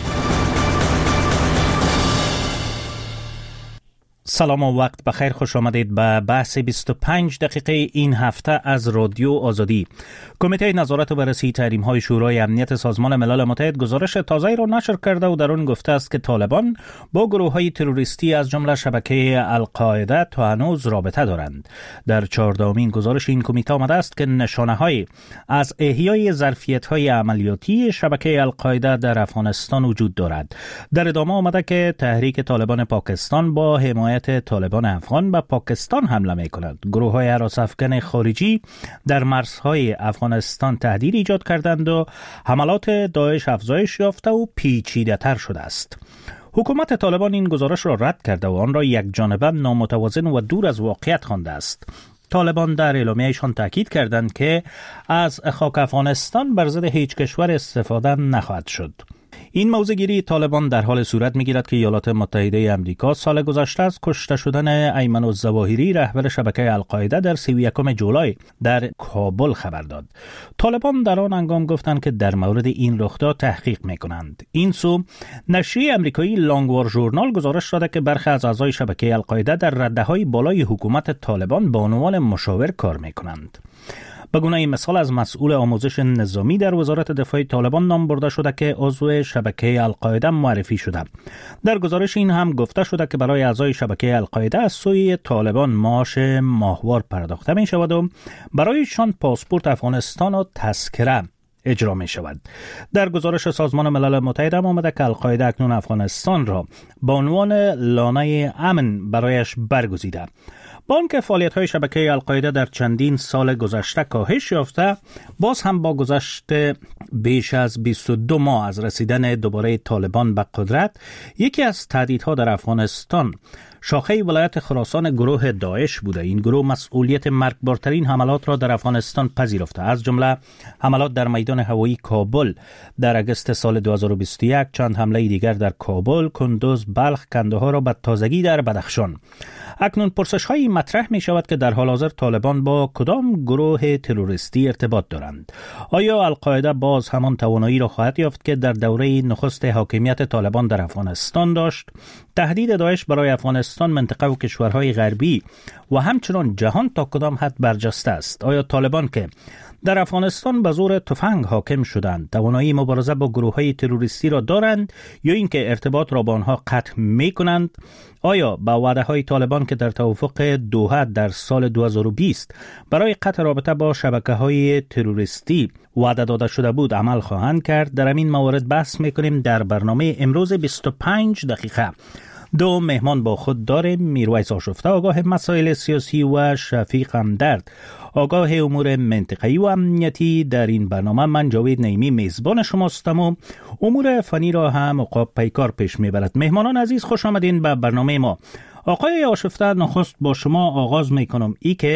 سلام و وقت بخیر، خوش آمدید به بحث بیست و پنج دقیقه این هفته از رادیو آزادی. کمیته نظارت و بررسی تحریم‌های شورای امنیت سازمان ملل متحد گزارش تازه‌ای را نشر کرده و در آن گفته است که طالبان با گروه‌های تروریستی از جمله شبکه القاعده تا هنوز رابطه دارند. در چهاردهمین گزارش این کمیته آمده است که نشانه‌هایی از احیای ظرفیت‌های عملیاتی شبکه القاعده در افغانستان وجود دارد. در ادامه آمده که تحریک طالبان پاکستان با حمایت طالبان افغان به پاکستان حمله می کند. گروه های هراس افکن خارجی در مرزهای افغانستان تهدید ایجاد کردند و حملات داعش افزایش یافته و پیچیده تر شده است. حکومت طالبان این گزارش را رد کرده و آن را یک جانبه نامتوازن و دور از واقعیت خوانده است. طالبان در اعلامیه‌شان تاکید کردند که از خاک افغانستان بر ضد هیچ کشور استفاده نخواهد شد. این موضع‌گیری طالبان در حال صورت می‌گیرد که ایالات متحده آمریکا سال گذشته از کشته شدن ایمن الظواهری رهبر شبکه القاعده در سی و یکم جولای در کابل خبر داد. طالبان در آن هنگام گفتند که در مورد این رخداد تحقیق می‌کنند. این سو نشریه آمریکایی لانگوار ژورنال گزارش داده که برخی از اعضای شبکه القاعده در رده‌های بالای حکومت طالبان به عنوان مشاور کار می‌کنند. به گونه مثال از مسئول آموزش نظامی در وزارت دفاع طالبان نام برده شده که عضو شبکه القاعده معرفی شده. در گزارش این هم گفته شده که برای اعضای شبکه القاعده از سوی طالبان معاش ماهوار پرداخته می شود و برایشان پاسپورت افغانستان و تذکره اجرا می شود. در گزارش سازمان ملل متحد هم آمده که القاعده اکنون افغانستان را به عنوان لانه امن برایش برگزیده. با آنکه فعالیت‌های شبکه القاعده در چندین سال گذشته کاهش یافته، باز هم با گذشت بیش از بیست و دو ماه از رسیدن دوباره طالبان به قدرت، یکی از تهدیدها در افغانستان شاخه ولایت خراسان گروه داعش بوده. این گروه مسئولیت مرگبارترین حملات را در افغانستان پذیرفته، از جمله حملات در میدان هوایی کابل در اگست سال دو هزار و بیست و یک، چند حمله دیگر در کابل، کندوز، بلخ، کندهار و به تازگی در بدخشان. اکنون پرسش هایی مطرح می شود که در حال حاضر طالبان با کدام گروه تروریستی ارتباط دارند؟ آیا القاعده باز همان توانایی را خواهد یافت که در دوره نخست حاکمیت طالبان در افغانستان داشت؟ تهدید داعش برای افغانستان، منطقه و کشورهای غربی و همچنان جهان تا کدام حد برجسته است؟ آیا طالبان که در افغانستان به زور تفنگ حاکم شدند توانایی مبارزه با گروه‌های تروریستی را دارند یا اینکه ارتباط را با آنها قطع می‌کنند؟ آیا با وعده‌های طالبان که در توافق دوحه در سال دو هزار و بیست برای قطع رابطه با شبکه‌های تروریستی وعده داده شده بود عمل خواهند کرد؟ در این موارد بحث می‌کنیم در برنامه امروز بیست و پنج دقیقه. دو مهمان با خود داریم: میرویس آشفته، آگاه مسائل سیاسی، و شفیق همدرد، آگاه امور منطقه‌ای و امنیتی. در این برنامه من جاوید نعیمی میزبان شماستم و امور فنی را هم عقاب پیکار پیش میبرد. مهمانان عزیز، خوش آمدین به برنامه ما. آقای آشفته، نخست با شما آغاز میکنم. ای که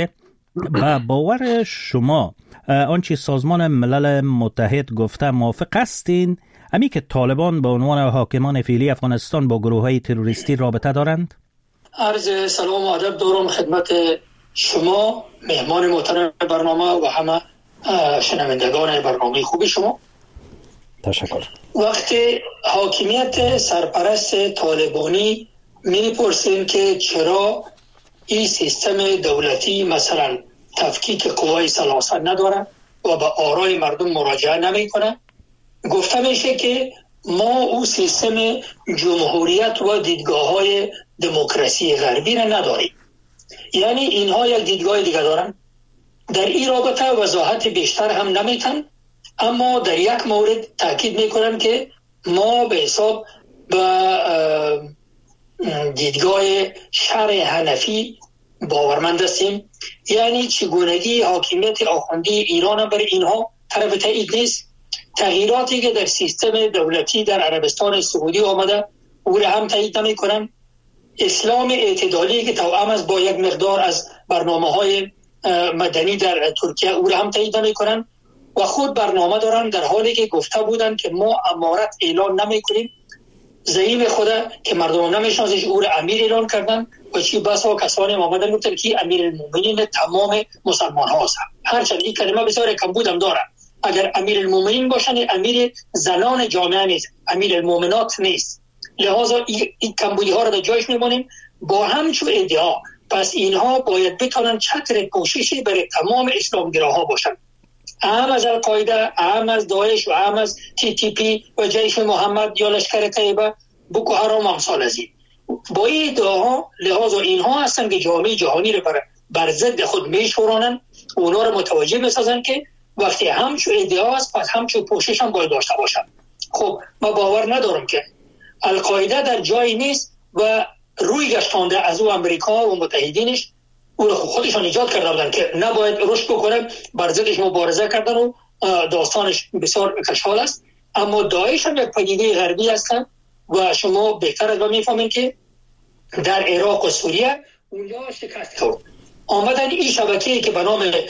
با باور شما آنچه سازمان ملل متحد گفته موافق هستین امی که طالبان به عنوان حاکمان فعلی افغانستان با گروه‌های تروریستی رابطه دارند؟ عرض سلام و ادب دارم خدمت شما مهمان محترم برنامه و همه شنوندگان برنامه خوب شما. تشکر. وقتی حاکمیت سرپرست طالبانی میپرسیم که چرا این سیستم دولتی مثلا تفکیک قوای سلاسل نداره و به آرای مردم مراجعه نمیکنه، گفته میشه که ما او سیستم جمهوریت و دیدگاه های دموکراسی غربی را نداریم. یعنی اینها یک دیدگاه دیگه دارن. در این رابطه وضاحت بیشتر هم نمیتن، اما در یک مورد تاکید میکنم که ما به حساب به دیدگاه شرع حنفی باورمند هستیم. یعنی چگونگی حاکمیت آخوندی ایران بر اینها طرف تایید نیست. تغییراتی که در سیستم دولتی در عربستان سعودی آمده او را هم تایید نمی کنم. اسلام اعتدالی که توأم است با یک مقدار از برنامه‌های مدنی در ترکیه او را هم تایید نمی کنم و خود برنامه دارن در حالی که گفته بودن که ما امارت اعلان نمی کنیم. زعیم خدا که مردم نمیشناسش او را امیر اعلان کردن و چی بسا کسانی آمدن گفتن که امیر المومنین تمام مسلمان هاست. هرچند این کلمه بسیار کمبود هم داره. اگر امیر المومنین باشن امیر زنان جامعه نیست، امیر المومنات نیست. لحاظا این کمبودی ها را در جایش میمونیم با همچون ادعا. پس اینها باید بتونن چتر پوششی برای تمام اسلامگراها باشن، هم از القاعده، هم از داعش و هم از تی تی پی و جیش محمد یا لشکر طیبه، بوکو حرام امثال از این. با این ادعاها لحاظا اینها هستن که جامعه جهانی را بر, بر ضد خود میشورانن، اونا را متوجه میسازن که وقتی همچون ادعا است پس همچون پوشش هم باید داشته باشن. خب ما باور ندارم که القاعده در جایی نیست و روی گشتانده از او امریکا و متحدینش او را خودشان ایجاد کرده بودن که نباید رشد بکنه، بر ضدش مبارزه کردن و داستانش بسیار کشحال است. اما داعش هم یک پدیده غربی هستن و شما بهتر از ما میفهمین که در عراق و سوریه اونجا شکست خورد. آمدن این شبکه‌ای که به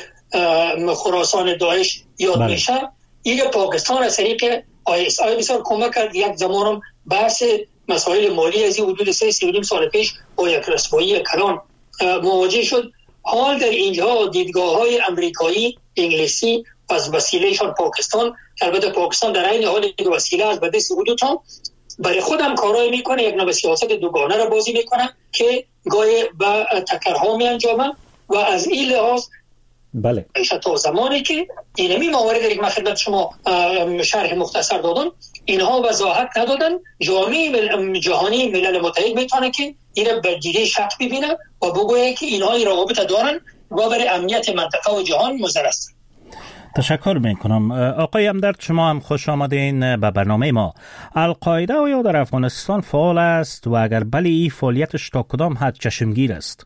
نام خراسان داعش یاد بله. میشه، این پاکستان از طریق آی اس آی بسیار کمک کرد. یک زمانم بحث مسائل مالی از این حدود سه سه سال پیش با یک رسوایی کلان مواجه شد. حال در اینجا دیدگاه‌های امریکایی، انگلیسی از وسیلهشان پاکستان، البته پاکستان در این حال که وسیله از بده سعودی تا برای خودم کارایی میکنه، یک نوع سیاست دوگانه را بازی میکنه که گاهی به تکرها می انجامه و از این لحاظ بله ایشا تا زمانی که اینمی موارد در یک خدمت شما شرح مختصر دادم اینها وضاحت ندادن، جامعه مل... جهانی ملل متحد میتونه که اینا به دیده شک ببینه و بگویه که اینها این روابط دارن و برای امنیت منطقه و جهان مضر است. تشکر میکنم. آقای امدرد شما هم خوش آمدین به برنامه ما. القاعده آیا در افغانستان فعال است و اگر بله این فعالیتش تا کدام حد چشمگیر است؟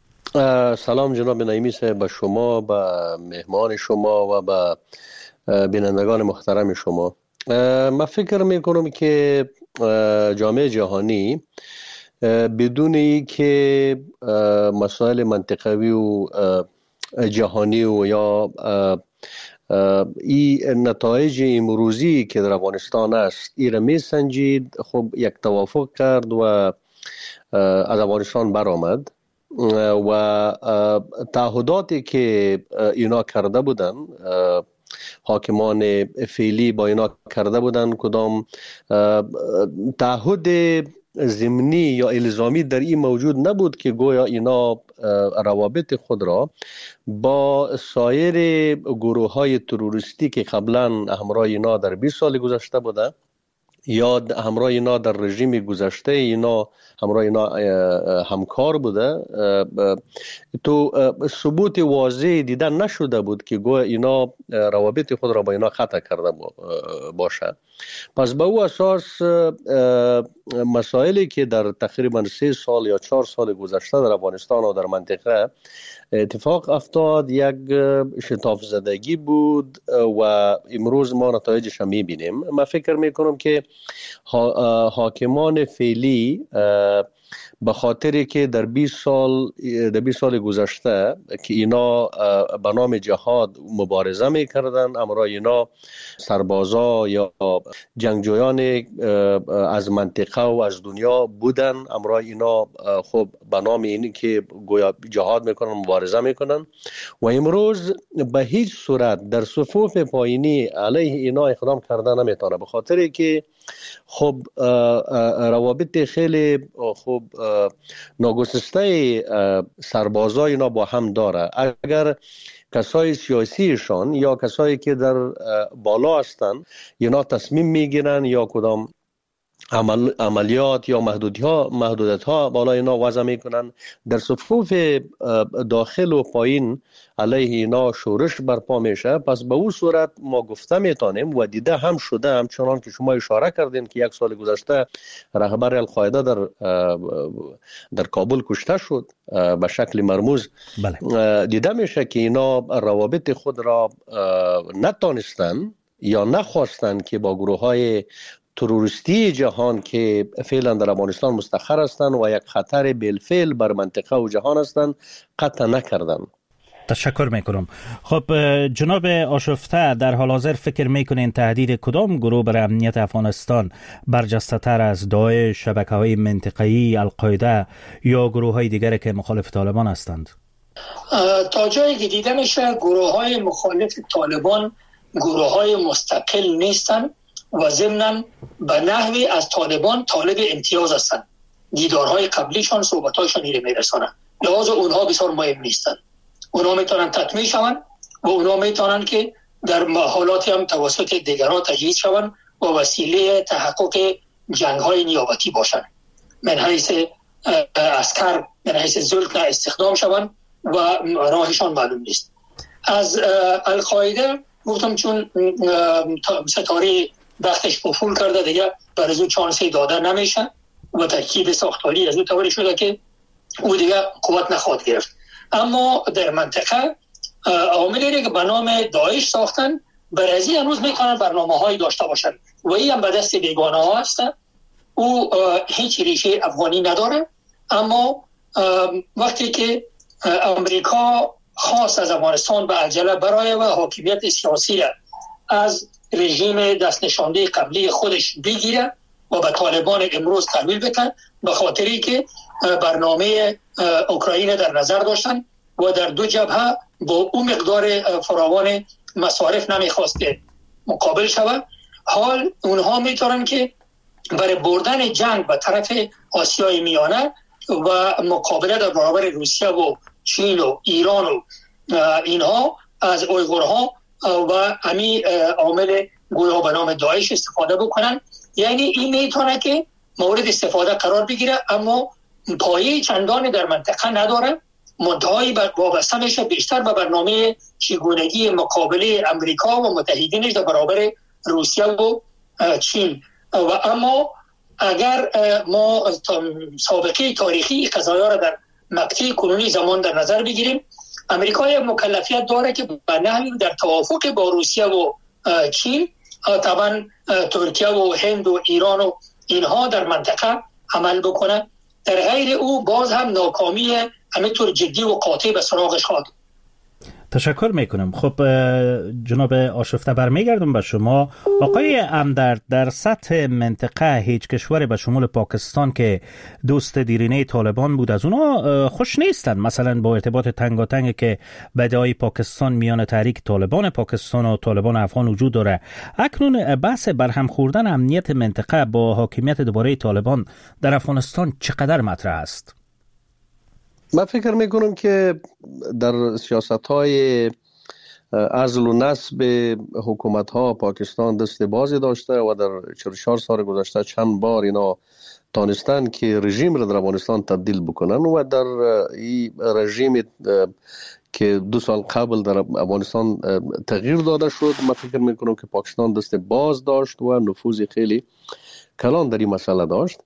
سلام جناب نعیمی صاحب، به شما، به مهمان شما و به بینندگان محترم شما. من فکر میکنم که جامعه جهانی بدون ای که مسائل منطقوی و جهانی و یا این نتایج امروزی که در افغانستان است ای را می سنجید، خب یک توافق کرد و از افغانستان برآمد و تعهداتی که اینا کرده بودن، حاکمان فعلی با اینا کرده بودن، کدام تعهد ضمنی یا الزامی در این موجود نبود که گویا اینا روابط خود را با سایر گروه های تروریستی که قبلا همراه اینا در بیست سال گذشته بوده یا همراه اینا در رژیم گذشته اینا همراه اینا همکار بوده، تو ثبوت واضح دیدن نشده بود که گویا اینا روابط خود را با اینا قطع کرده باشه. پس به او اساس مسائلی که در تقریبا سه سال یا چهار سال گذشته در افغانستان و در منطقه اتفاق افتاد یک شتاف زدگی بود و امروز ما نتایجش هم میبینیم. من فکر میکنم که حاکمان فعلی به خاطر که در بیست سال در بیست سال گذشته که اینا به نام جهاد مبارزه میکردن، اما اینا سربازا یا جنگجویان از منطقه و از دنیا بودن، اما اینا خب به نام این که گویا جهاد میکنن، مبارزه میکنن و امروز به هیچ صورت در صفوف پایینی علیه اینا اقدام کردن نمیتونه، به خاطر که خب روابط خیلی خب ناگسسته سربازای اینا با هم داره. اگر کسای سیاسیشان یا کسایی که در بالا هستن اینا تصمیم میگیرن یا کدام عمل، عملیات یا محدودیت محدودیت ها بالا اینا وضع میکنن، در صفوف داخل و پایین علیه اینا شورش برپا میشه. پس به اون صورت ما گفته میتونیم و دیده هم شده، همچنان که شما اشاره کردین که یک سال گذشته رهبر القاعده در در کابل کشته شد به شکل مرموز. بله. دیده میشه که اینا روابط خود را نتانستن یا نخواستن که با گروه های تروریستی جهان که فعلا در افغانستان مستقر هستند و یک خطر بالفعل بر منطقه و جهان هستند قطع نکردن. تشکر میکنم. خب جناب آشفته، در حال حاضر فکر میکنین تهدید کدام گروه بر امنیت افغانستان برجسته تر از داعش، شبکه‌های منطقه‌ای، القاعده یا گروه‌های دیگر که مخالف طالبان هستند؟ تا جایی که دیده میشه گروه‌های مخالف طالبان گروه‌های مستقل نیستند و ضمناً به نحوی از طالبان طالب امتیاز هستند. دیدارهای قبلیشان، صحبت‌هایشان ایره میرسانند، لحاظ اونها بسیار مهم نیستند. اونها میتونن تطمیع شوند و اونها میتونن که در حالاتی هم توسط دیگران تجهیز شوند و وسیله تحقق جنگ‌های نیابتی باشند. من حیث عسکر، من حیث زلک استخدام شوند و راهشان معلوم نیست. از القاعده گفتم چون ستاره بختش افول کرده دیگه بر از او چانسی داده نمیشه و ترکیب ساختاری از او طوری شده که او دیگه قوت نخواهد گرفت. اما در منطقه عاملی که به نام داعش ساختن برازی هنوز میتونن برنامه های داشته باشن و این هم به دست بیگانه ها هست. او هیچ ریشه افغانی نداره، اما وقتی که امریکا خواست از افغانستان به عجله برای و حاکمیت سیاسی از رژیم دست نشانده قبلی خودش بگیره و به طالبان امروز تحویل بکنه، به خاطری که برنامه اوکراین در نظر داشتن و در دو جبهه با اون مقدار فراوان مصارف نمیخواست که مقابل شود. حال اونها میتونن که برای بردن جنگ به طرف آسیای میانه و مقابله در برابر روسیه و چین و ایران و اینها از اویغورها و امی عامل گروه به نام داعش استفاده بکنن. یعنی این میتونه که مورد استفاده قرار بگیره، اما پایه چندانی در منطقه نداره. منتهایی وابسته میشه بیشتر به برنامه چگونگی مقابله امریکا و متحدینش در برابر روسیه و چین. و اما اگر ما سابقه تاریخی قضایا را در مقطع کنونی زمان در نظر بگیریم، امریکا یک مکلفیت داره که به نحوی در توافق با روسیه و چین، طبعا ترکیه و هند و ایران و اینها در منطقه عمل بکنه. در غیر او باز هم ناکامی همینطور جدی و قاطع به سراغش خواهد. تشکر میکنم. خب جناب آشفته، برمیگردم به شما. آقای امدرد، در سطح منطقه هیچ کشوری به شمول پاکستان که دوست دیرینه طالبان بود از اونا خوش نیستن؟ مثلا با ارتباط تنگاتنگ که بدای پاکستان میان تحریک طالبان پاکستان و طالبان افغان وجود داره، اکنون بحث برهم خوردن امنیت منطقه با حاکمیت دوباره طالبان در افغانستان چقدر مطرح است؟ من فکر میکنم که در سیاست های عزل و نصب حکومت ها پاکستان دست بازی داشته و در چهل و چهار سال گذشته چند بار اینا تانستن که رژیم را در افغانستان تبدیل بکنن و در این رژیم که دو سال قبل در افغانستان تغییر داده شد، من فکر میکنم که پاکستان دست باز داشت و نفوذ خیلی کلان در این مسئله داشت.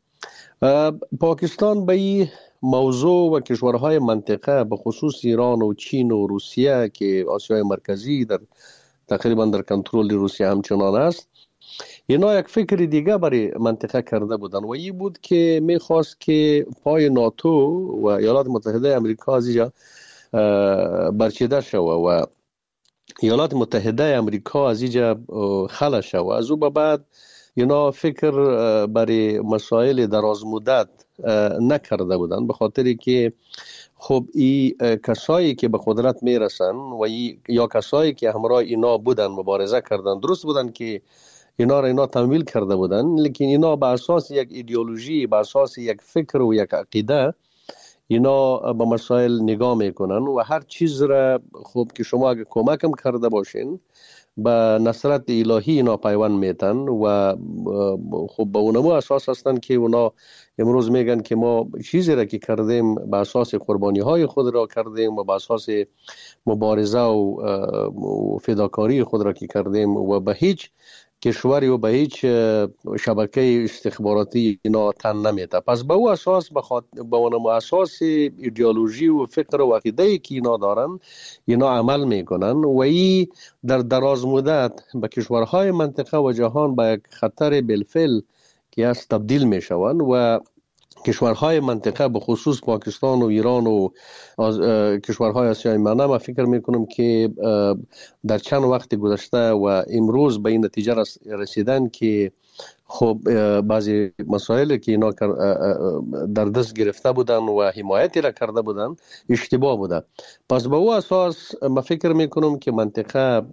پاکستان به این موضوع و کشورهای منطقه به خصوص ایران و چین و روسیه که آسیای مرکزی در تقریبا در کنترل روسیه همچنان است، اینا یک فکر دیگه برای منطقه کرده بودن و این بود که میخواست که پای ناتو و ایالات متحده امریکا از اینجا برچیده شوه و ایالات متحده امریکا از اینجا خلا شوه. از او به بعد اینا فکر برای مسائل دراز مدت نکرده بودن، به خاطری که خب این کسایی که به قدرت میرسن و یا کسایی که همراه اینا بودن مبارزه کردن، درست بودن که اینا را اینا تمویل کرده بودن، لیکن اینا به اساس یک ایدئولوژی، به اساس یک فکر و یک عقیده اینا به مسائل نگاه میکنن و هر چیز را خب که شما اگه کمکم کرده باشین به نصرت الهی اینا پیوند میتن و خب به اونمو اساس هستن که اونا امروز میگن که ما چیزی را که کردیم به اساس قربانی های خود را کردیم و به اساس مبارزه و فداکاری خود را که کردیم و به هیچ کشوری و به هیچ شبکه استخباراتی اینا تن نمیده. پس به او اساس به اونم اساس ایدئولوژی و فکر و عقیده که اینا دارن اینا عمل میکنن و این در دراز مدت به کشورهای منطقه و جهان به یک خطر بالفعل که از تبدیل میشوند و کشورهای منطقه به خصوص پاکستان و ایران و کشورهای آسیای منطقه ما فکر میکنم که در چند وقت گذشته و امروز به این نتیجه رسیدن که خب بعضی مسائل که اینا در دست گرفته بودن و حمایتی را کرده بودن اشتباه بوده. پس به او اساس ما فکر میکنم که منطقه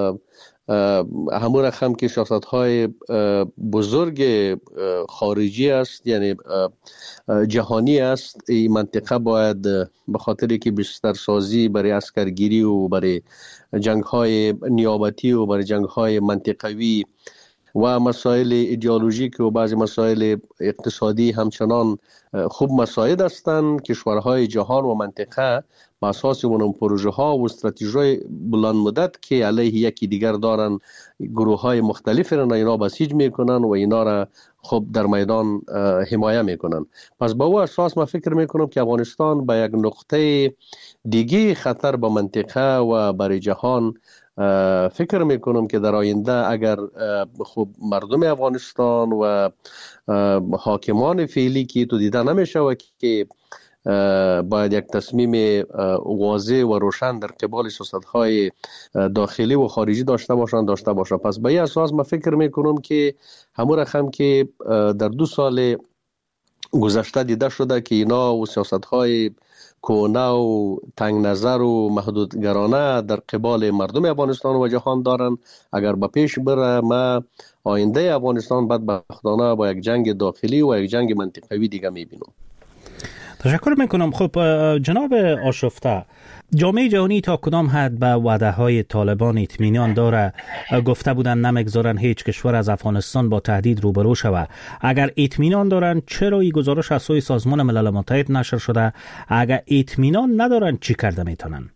همون رقم که سیاست های بزرگ خارجی است، یعنی جهانی است، این منطقه باید به خاطری که بسترسازی برای عسکرگیری و برای جنگ های نیابتی و برای جنگ های منطقوی و مسائل ایدئولوژیک و بعضی مسائل اقتصادی همچنان خوب مساعد هستند. کشورهای جهان و منطقه با اساس اون پروژه ها و استراتژی بلند مدت که علیه یکی دیگر دارن، گروه های مختلف را اینا بسیج میکنن و اینا را خب در میدان حمایه میکنن. پس با او اساس ما فکر میکنم که افغانستان به یک نقطه دیگه خطر به منطقه و برای جهان فکر میکنم که در آینده اگر خب مردم افغانستان و حاکمان فعلی که تو دیده نمیشه و که باید یک تصمیم واضح و روشن در قبال سیاست‌های داخلی و خارجی داشته باشن داشته باشن. پس به این اساس من فکر میکنم که همون رقم که در دو سال گذشته دیده شده که اینا و سیاست‌های کهنه و تنگ نظر و محدودگرانه در قبال مردم افغانستان و جهان دارن، اگر به پیش بره ما آینده افغانستان بدبختانه با یک جنگ داخلی و یک جنگ منطقوی دیگه میبینم. تشکر میکنم. خب جناب آشفته، جامعه جهانی تا کدام حد به وعده های طالبان اطمینان داره؟ گفته بودن نمیگذارن هیچ کشور از افغانستان با تهدید روبرو شود. اگر اطمینان دارن چرا این گزارش از سوی سازمان ملل متحد نشر شده؟ اگر اطمینان ندارن چی کرده میتونن؟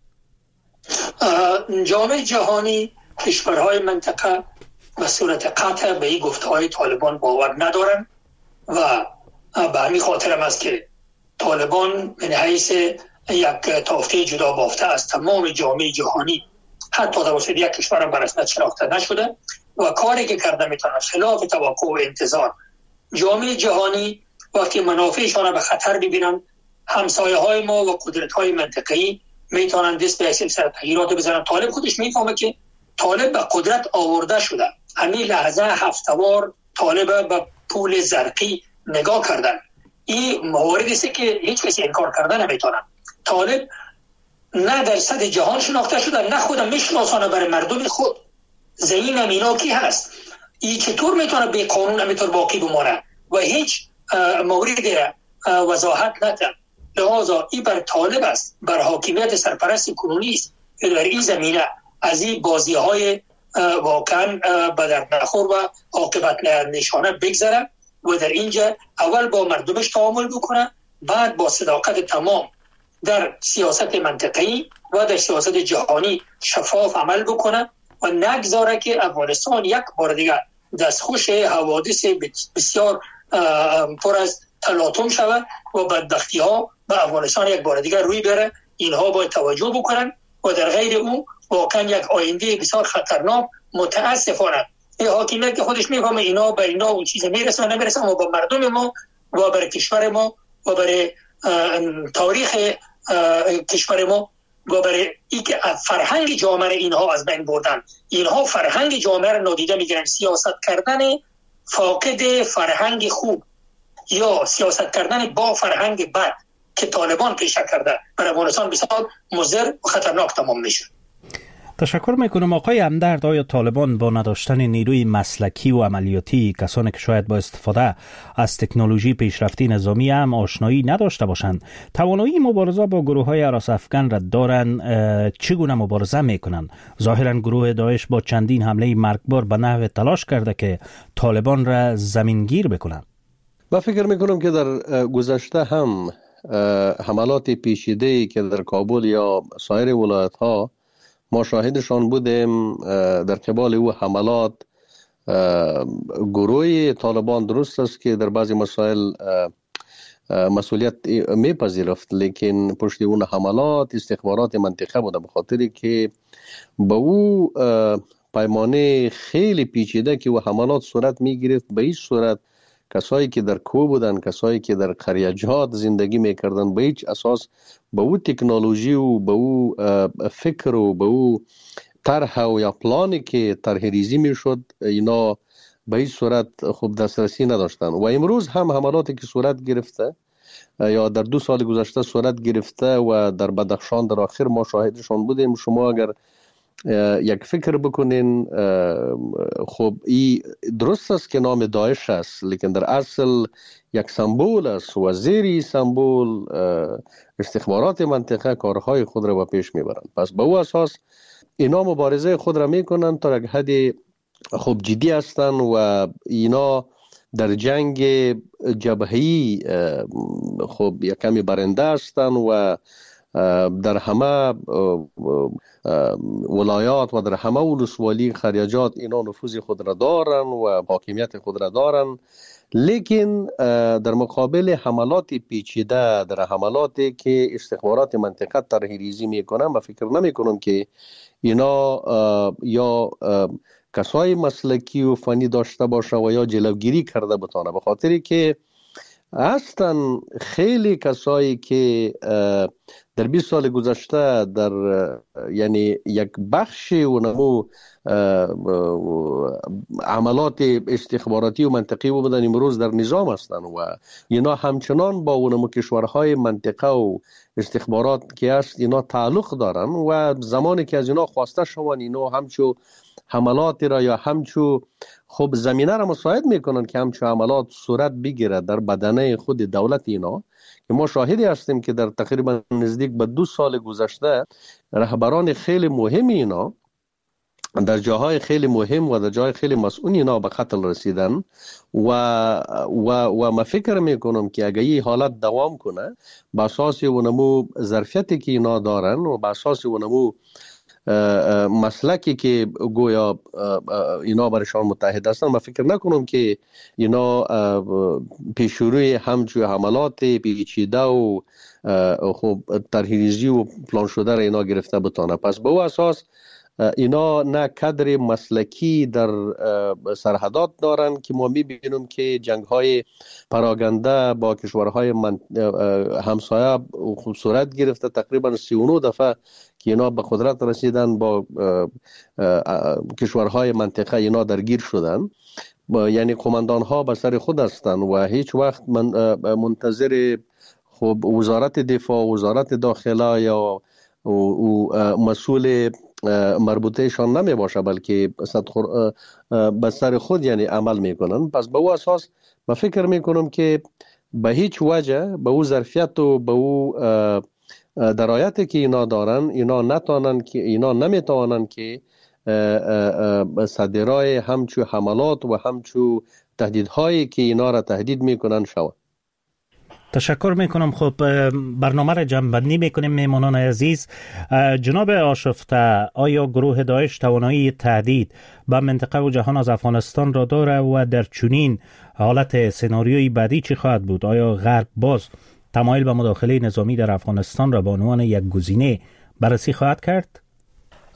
جامعه جهانی، کشورهای منطقه به صورت قطع به این گفته‌های طالبان باور ندارن و به همین خاطر هم است که طالبان من حیث یک تافته جدا بافته از تمام جامعه جهانی حتی توسط یک کشور هم به رسمیت شناخته نشده و کاری که کرده میتونه خلاف توقع و انتظار. جامعه جهانی وقتی منافعشان به خطر ببینن، همسایه های ما و قدرت های منطقه‌ای میتونن دست به سلسله تغییرات بزنن. طالب خودش میفهمه که طالب به قدرت آورده شده. همین لحظه هفتوار طالب به پول زرقی نگاه کردن. این مواردی است که هیچ کسی انکار کردن نمیتونه. طالب نه در سطح جهان شناخته شده، نه خودم میشناسانه برای مردم خود. زمین امینا کی هست؟ این چطور میتونه به قانون همینطور باقی بمانه و هیچ موردی را وضاحت نده. لحاظا این بر طالب است، بر حاکمیت سرپرست کنونی است که در این زمینه از این بازی های واقعا به در نخور و عاقبت نشانه بگذره و در اینجا اول با مردمش تعامل بکنه، بعد با صداقت تمام در سیاست منطقه‌ای و در سیاست جهانی شفاف عمل بکنه و نگذاره که افغانستان یک بار دیگر دستخوش حوادث بسیار پر از تلاطم شود و بدبختی ها به افغانستان یک بار دیگر روی بره. اینها باید توجه بکنن و در غیر او واقعا یک آینده بسیار خطرناک متاسفانه این حاکمیت که خودش میفهمه اینا به اینا اون چیز میرسه و نمیرسه و با مردم ما و برای کشور ما و برای تاریخ کشور ما و برای این که فرهنگ جامعه اینها از بین بردن. اینها فرهنگ جامعه را نادیده میگیرن. سیاست کردن فاقد فرهنگ خوب یا سیاست کردن با فرهنگ بد که طالبان پیشه کرده برای افغانستان بسیار مضر و خطرناک تمام میشه. تشکر میکنم آقای همدرد. آیا طالبان با نداشتن نیروی مسلکی و عملیاتی، کسانی که شاید با استفاده از تکنولوژی پیشرفتی نظامی هم آشنایی نداشته باشند، توانایی مبارزه با گروه های هراس افکن را دارند؟ چگونه مبارزه میکنند؟ ظاهرا گروه داعش با چندین حمله مرگبار به نحو تلاش کرده که طالبان را زمینگیر بکنند. من فکر میکنم که در گذشته هم حملات پیچیده‌ای که در کابل یا سایر ولایت ها ما شاهدشان بودیم، در قبال او حملات گروه طالبان درست است که در بعضی مسائل مسئولیت میپذیرفت، لیکن پشت اون حملات استخبارات منطقه بوده، به خاطری که با او پیمانه خیلی پیچیده که او حملات صورت میگرفت به این صورت کسایی که در کوه بودن، کسایی که در قریه‌جات زندگی میکردن، به هیچ اساس به او تکنولوژی و به او فکر و به او طرح و یا پلانی که طرح ریزی میشد اینا به هیچ صورت خوب دسترسی نداشتن. و امروز هم حملاتی که صورت گرفته یا در دو سال گذشته صورت گرفته و در بدخشان در آخر ما شاهدشان بودیم. شما اگر یک فکر بکنین، خب این درست است که نام داعش است، لیکن در اصل یک سمبول است و زیر سمبول استخبارات منطقه کارهای خود را به پیش میبرند. پس به او اساس اینا مبارزه خود را میکنند تا یک حد خب جدی هستند و اینا در جنگ جبهه‌ای خب یک کمی برنده هستند و در همه ولایات و در همه ولسوالی خریجات اینا نفوذ خود را دارن و حاکمیت خود را دارن، لیکن در مقابل حملات پیچیده، در حملاتی که استخبارات منطقه طرح ریزی میکنن، من فکر نمی کنم که اینا یا کسای مسلکی و فنی داشته باشه و یا جلوگیری کرده بتانه، به خاطری که هستن خیلی کسایی که در بیست سال گذشته در یعنی یک بخش و نمو عملات استخباراتی و منطقی بودن امروز در نظام هستند و اینا همچنان با اونمو کشورهای منطقه و استخبارات که هست اینا تعلق دارن و زمانی که از اینا خواسته شوند اینا همچو حملات را یا همچو خب زمینه را مساعد میکنن که همچو حملات صورت بگیره در بدنه خود دولت اینا، که ما شاهدی هستیم که در تقریبا نزدیک به دو سال گذشته رهبران خیلی مهم اینا در جاهای خیلی مهم و در جاهای خیلی مسئول اینا به قتل رسیدن و و و ما فکر میکنم که اگه این حالت دوام کنه به اساس اونمو ظرفیتی که اینا دارن و به اساس اونمو مسلکی که گویا اینا برشان متحد هستن، من فکر نکنم که اینا پیشروی همچون حملات پیچیده و خب طرح‌ریزی و پلان شده را اینا گرفته بتانه. پس به او اساس اینا نه کادر مسلکی در سرحدات دارن که ما میبینیم که جنگ های پراگنده با کشورهای من... همسایه خوب صورت گرفته، تقریبا سی و نه دفعه که اینا به قدرت رسیدن با کشورهای منطقه اینا درگیر شدن، یعنی قماندان ها به سر خود هستن و هیچ وقت من منتظر خب وزارت دفاع، وزارت داخله یا و مسئول مربوطه شان نمی باشه، بلکه به سر خود یعنی عمل میکنن. پس به او اساس من فکر میکنم که به هیچ وجه به او ظرفیت و به او درایتی که اینا دارن اینا نتوانن که اینا نمیتوانن که صدرای همچو حملات و همچو تهدیدهایی که اینا را تهدید میکنن شود. تشکر میکنم. خب برنامه را جمع‌بندی میکنیم. میمانان عزیز، جناب آشفته، آیا گروه داعش توانایی تهدید به منطقه و جهان از افغانستان را داره و در چنین حالت سناریوی بعدی چی خواهد بود؟ آیا غرب باز تمایل به مداخله نظامی در افغانستان را به عنوان یک گزینه بررسی خواهد کرد؟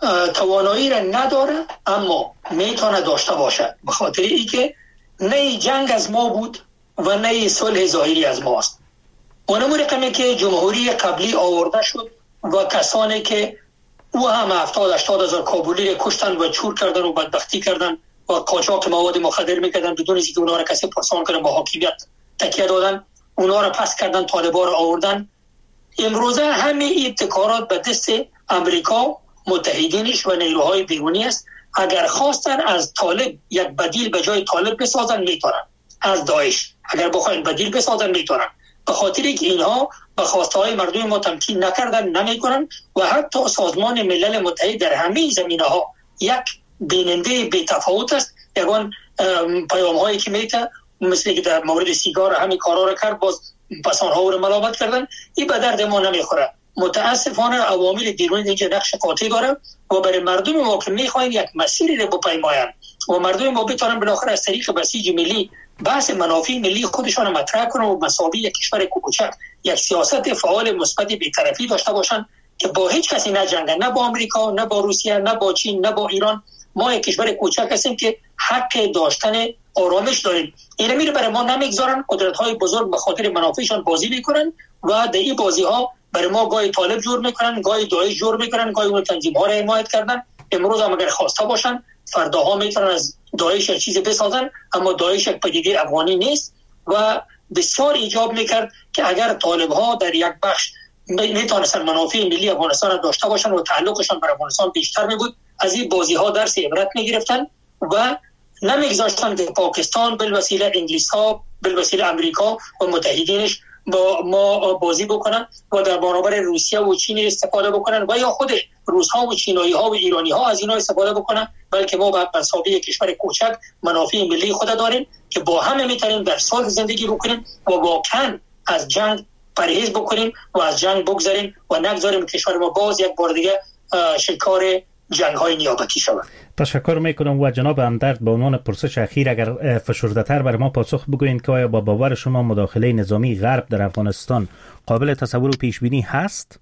توانایی را نداره اما میتونه داشته باشه، به خاطر اینکه نه جنگ از ما بود و نه صلح ظاهری از ماست. اونم رقمی که جمهوری قبلی آورده شد و کسانی که او هم هفتاد هشتاد هزار کابلی را کشتن و چور کردن و بدبختی کردن و قاچاق مواد مخدر میکردن بدون اینکه اونا را کسی پرسان کنه، با حاکمیت تکیه دادن، اونا را پس کردن، طالبان را آوردن. امروزه همه ابتکارات به دست امریکا، متحدینش و نیروهای بیرونی است. اگر خواستن از طالب یک بدیل به جای طالب بسازن میتونن، از داعش اگر بخواین بدیل بسازن میتونن، به خاطر که اینها به خواسته های مردم ما تمکین نکردن، نمیکنن و حتی سازمان ملل متحد در همه زمینه ها یک بیننده بی تفاوت است. یگان پیام هایی که میته مثل که در مورد سیگار همین کارا را کرد، باز پسان ها رو ملامت کردن، این به درد ما نمیخوره. متاسفانه عوامل بیرونی اینجا نقش قاطع داره و برای مردم ما که میخواین یک مسیری رو بپیماین و مردم ما بتونن بالاخره از طریق بسیج ملی بحث منافع ملی خودشان مطرح کنن و مساوی یک کشور کوچک یک سیاست فعال مثبت بی‌طرفی داشته باشن که با هیچ کسی نجنگن، نه با آمریکا، نه با روسیه، نه با چین، نه با ایران. ما یک کشور کوچک هستیم که حق داشتن آرامش داریم. اینا میره برای ما نمیگذارن، قدرت‌های بزرگ به خاطر منافعشان بازی میکنن و در این بازی‌ها برای ما گاهی طالب جور میکنن، گاهی داعش جور میکنن، گاهی اون تنظیم‌ها را حمایت کردن. امروز هم اگر خواسته باشن فرداها میتونن از داعش یک چیز بسازن، اما داعش یک پدیده افغانی نیست و بسیار ایجاب میکرد که اگر طالب‌ها در یک بخش میتونستن منافع ملی افغانستان داشته باشن و تعلقشان بر افغانستان بیشتر میبود، از این بازی‌ها درس عبرت میگرفتن و نمیگذاشتن که پاکستان بالوسیله انگلیس‌ها، بالوسیله امریکا و متحدینش با ما بازی بکنن و در برابر روسیه و چین استفاده بکنن و یا خود روس‌ها و چینایی‌ها و ایرانی‌ها از اینا استفاده بکنن، بلکه ما به مسابقه کشور کوچک منافع ملی خود داریم که با همه میتونیم در صلح زندگی بکنیم و واقعا از جنگ پرهیز بکنیم و از جنگ بگذاریم و نگذاریم کشور ما باز یک بار دیگه شکار جنگ‌های نیابتی شود. تشکر میکنم و جناب همدرد به عنوان پرسش اخیر اگر فشرده‌تر برای ما پاسخ بگوین که آیا با باور شما مداخله نظامی غرب در افغانستان قابل تصور و پیش بینی هست؟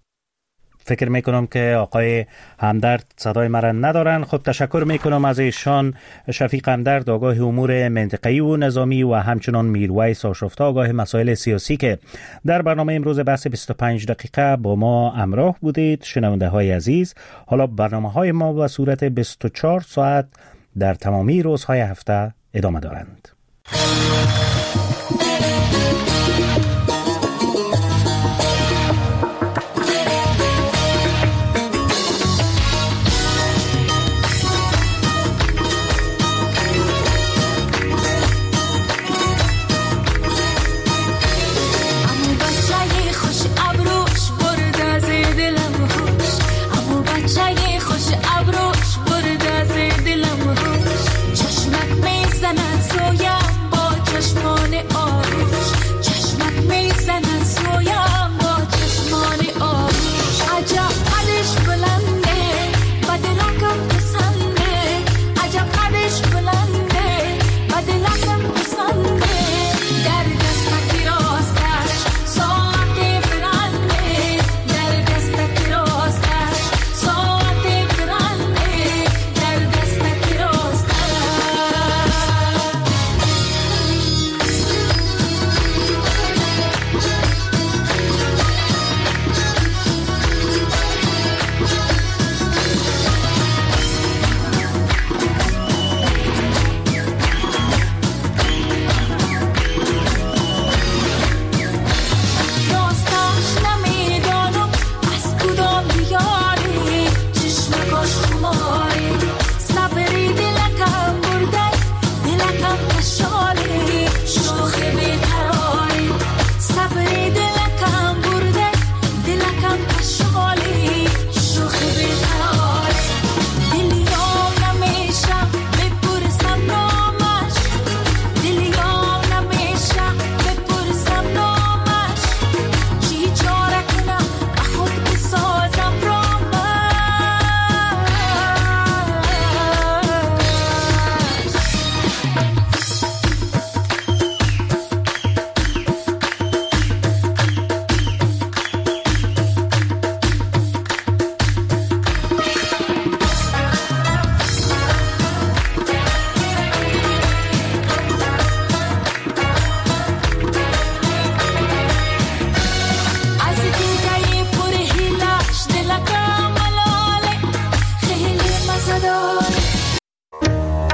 فکر میکنم که آقای همدرد صدای مرا ندارن. خب تشکر میکنم از ایشان. شفیق همدرد آگاه امور منطقه‌ای و نظامی و همچنان میرویس آشفته آگاه مسائل سیاسی که در برنامه امروز بحث بیست و پنج دقیقه با ما همراه بودید. شنونده های عزیز، حالا برنامه های ما به صورت بیست و چهار ساعت در تمامی روزهای هفته ادامه دارند.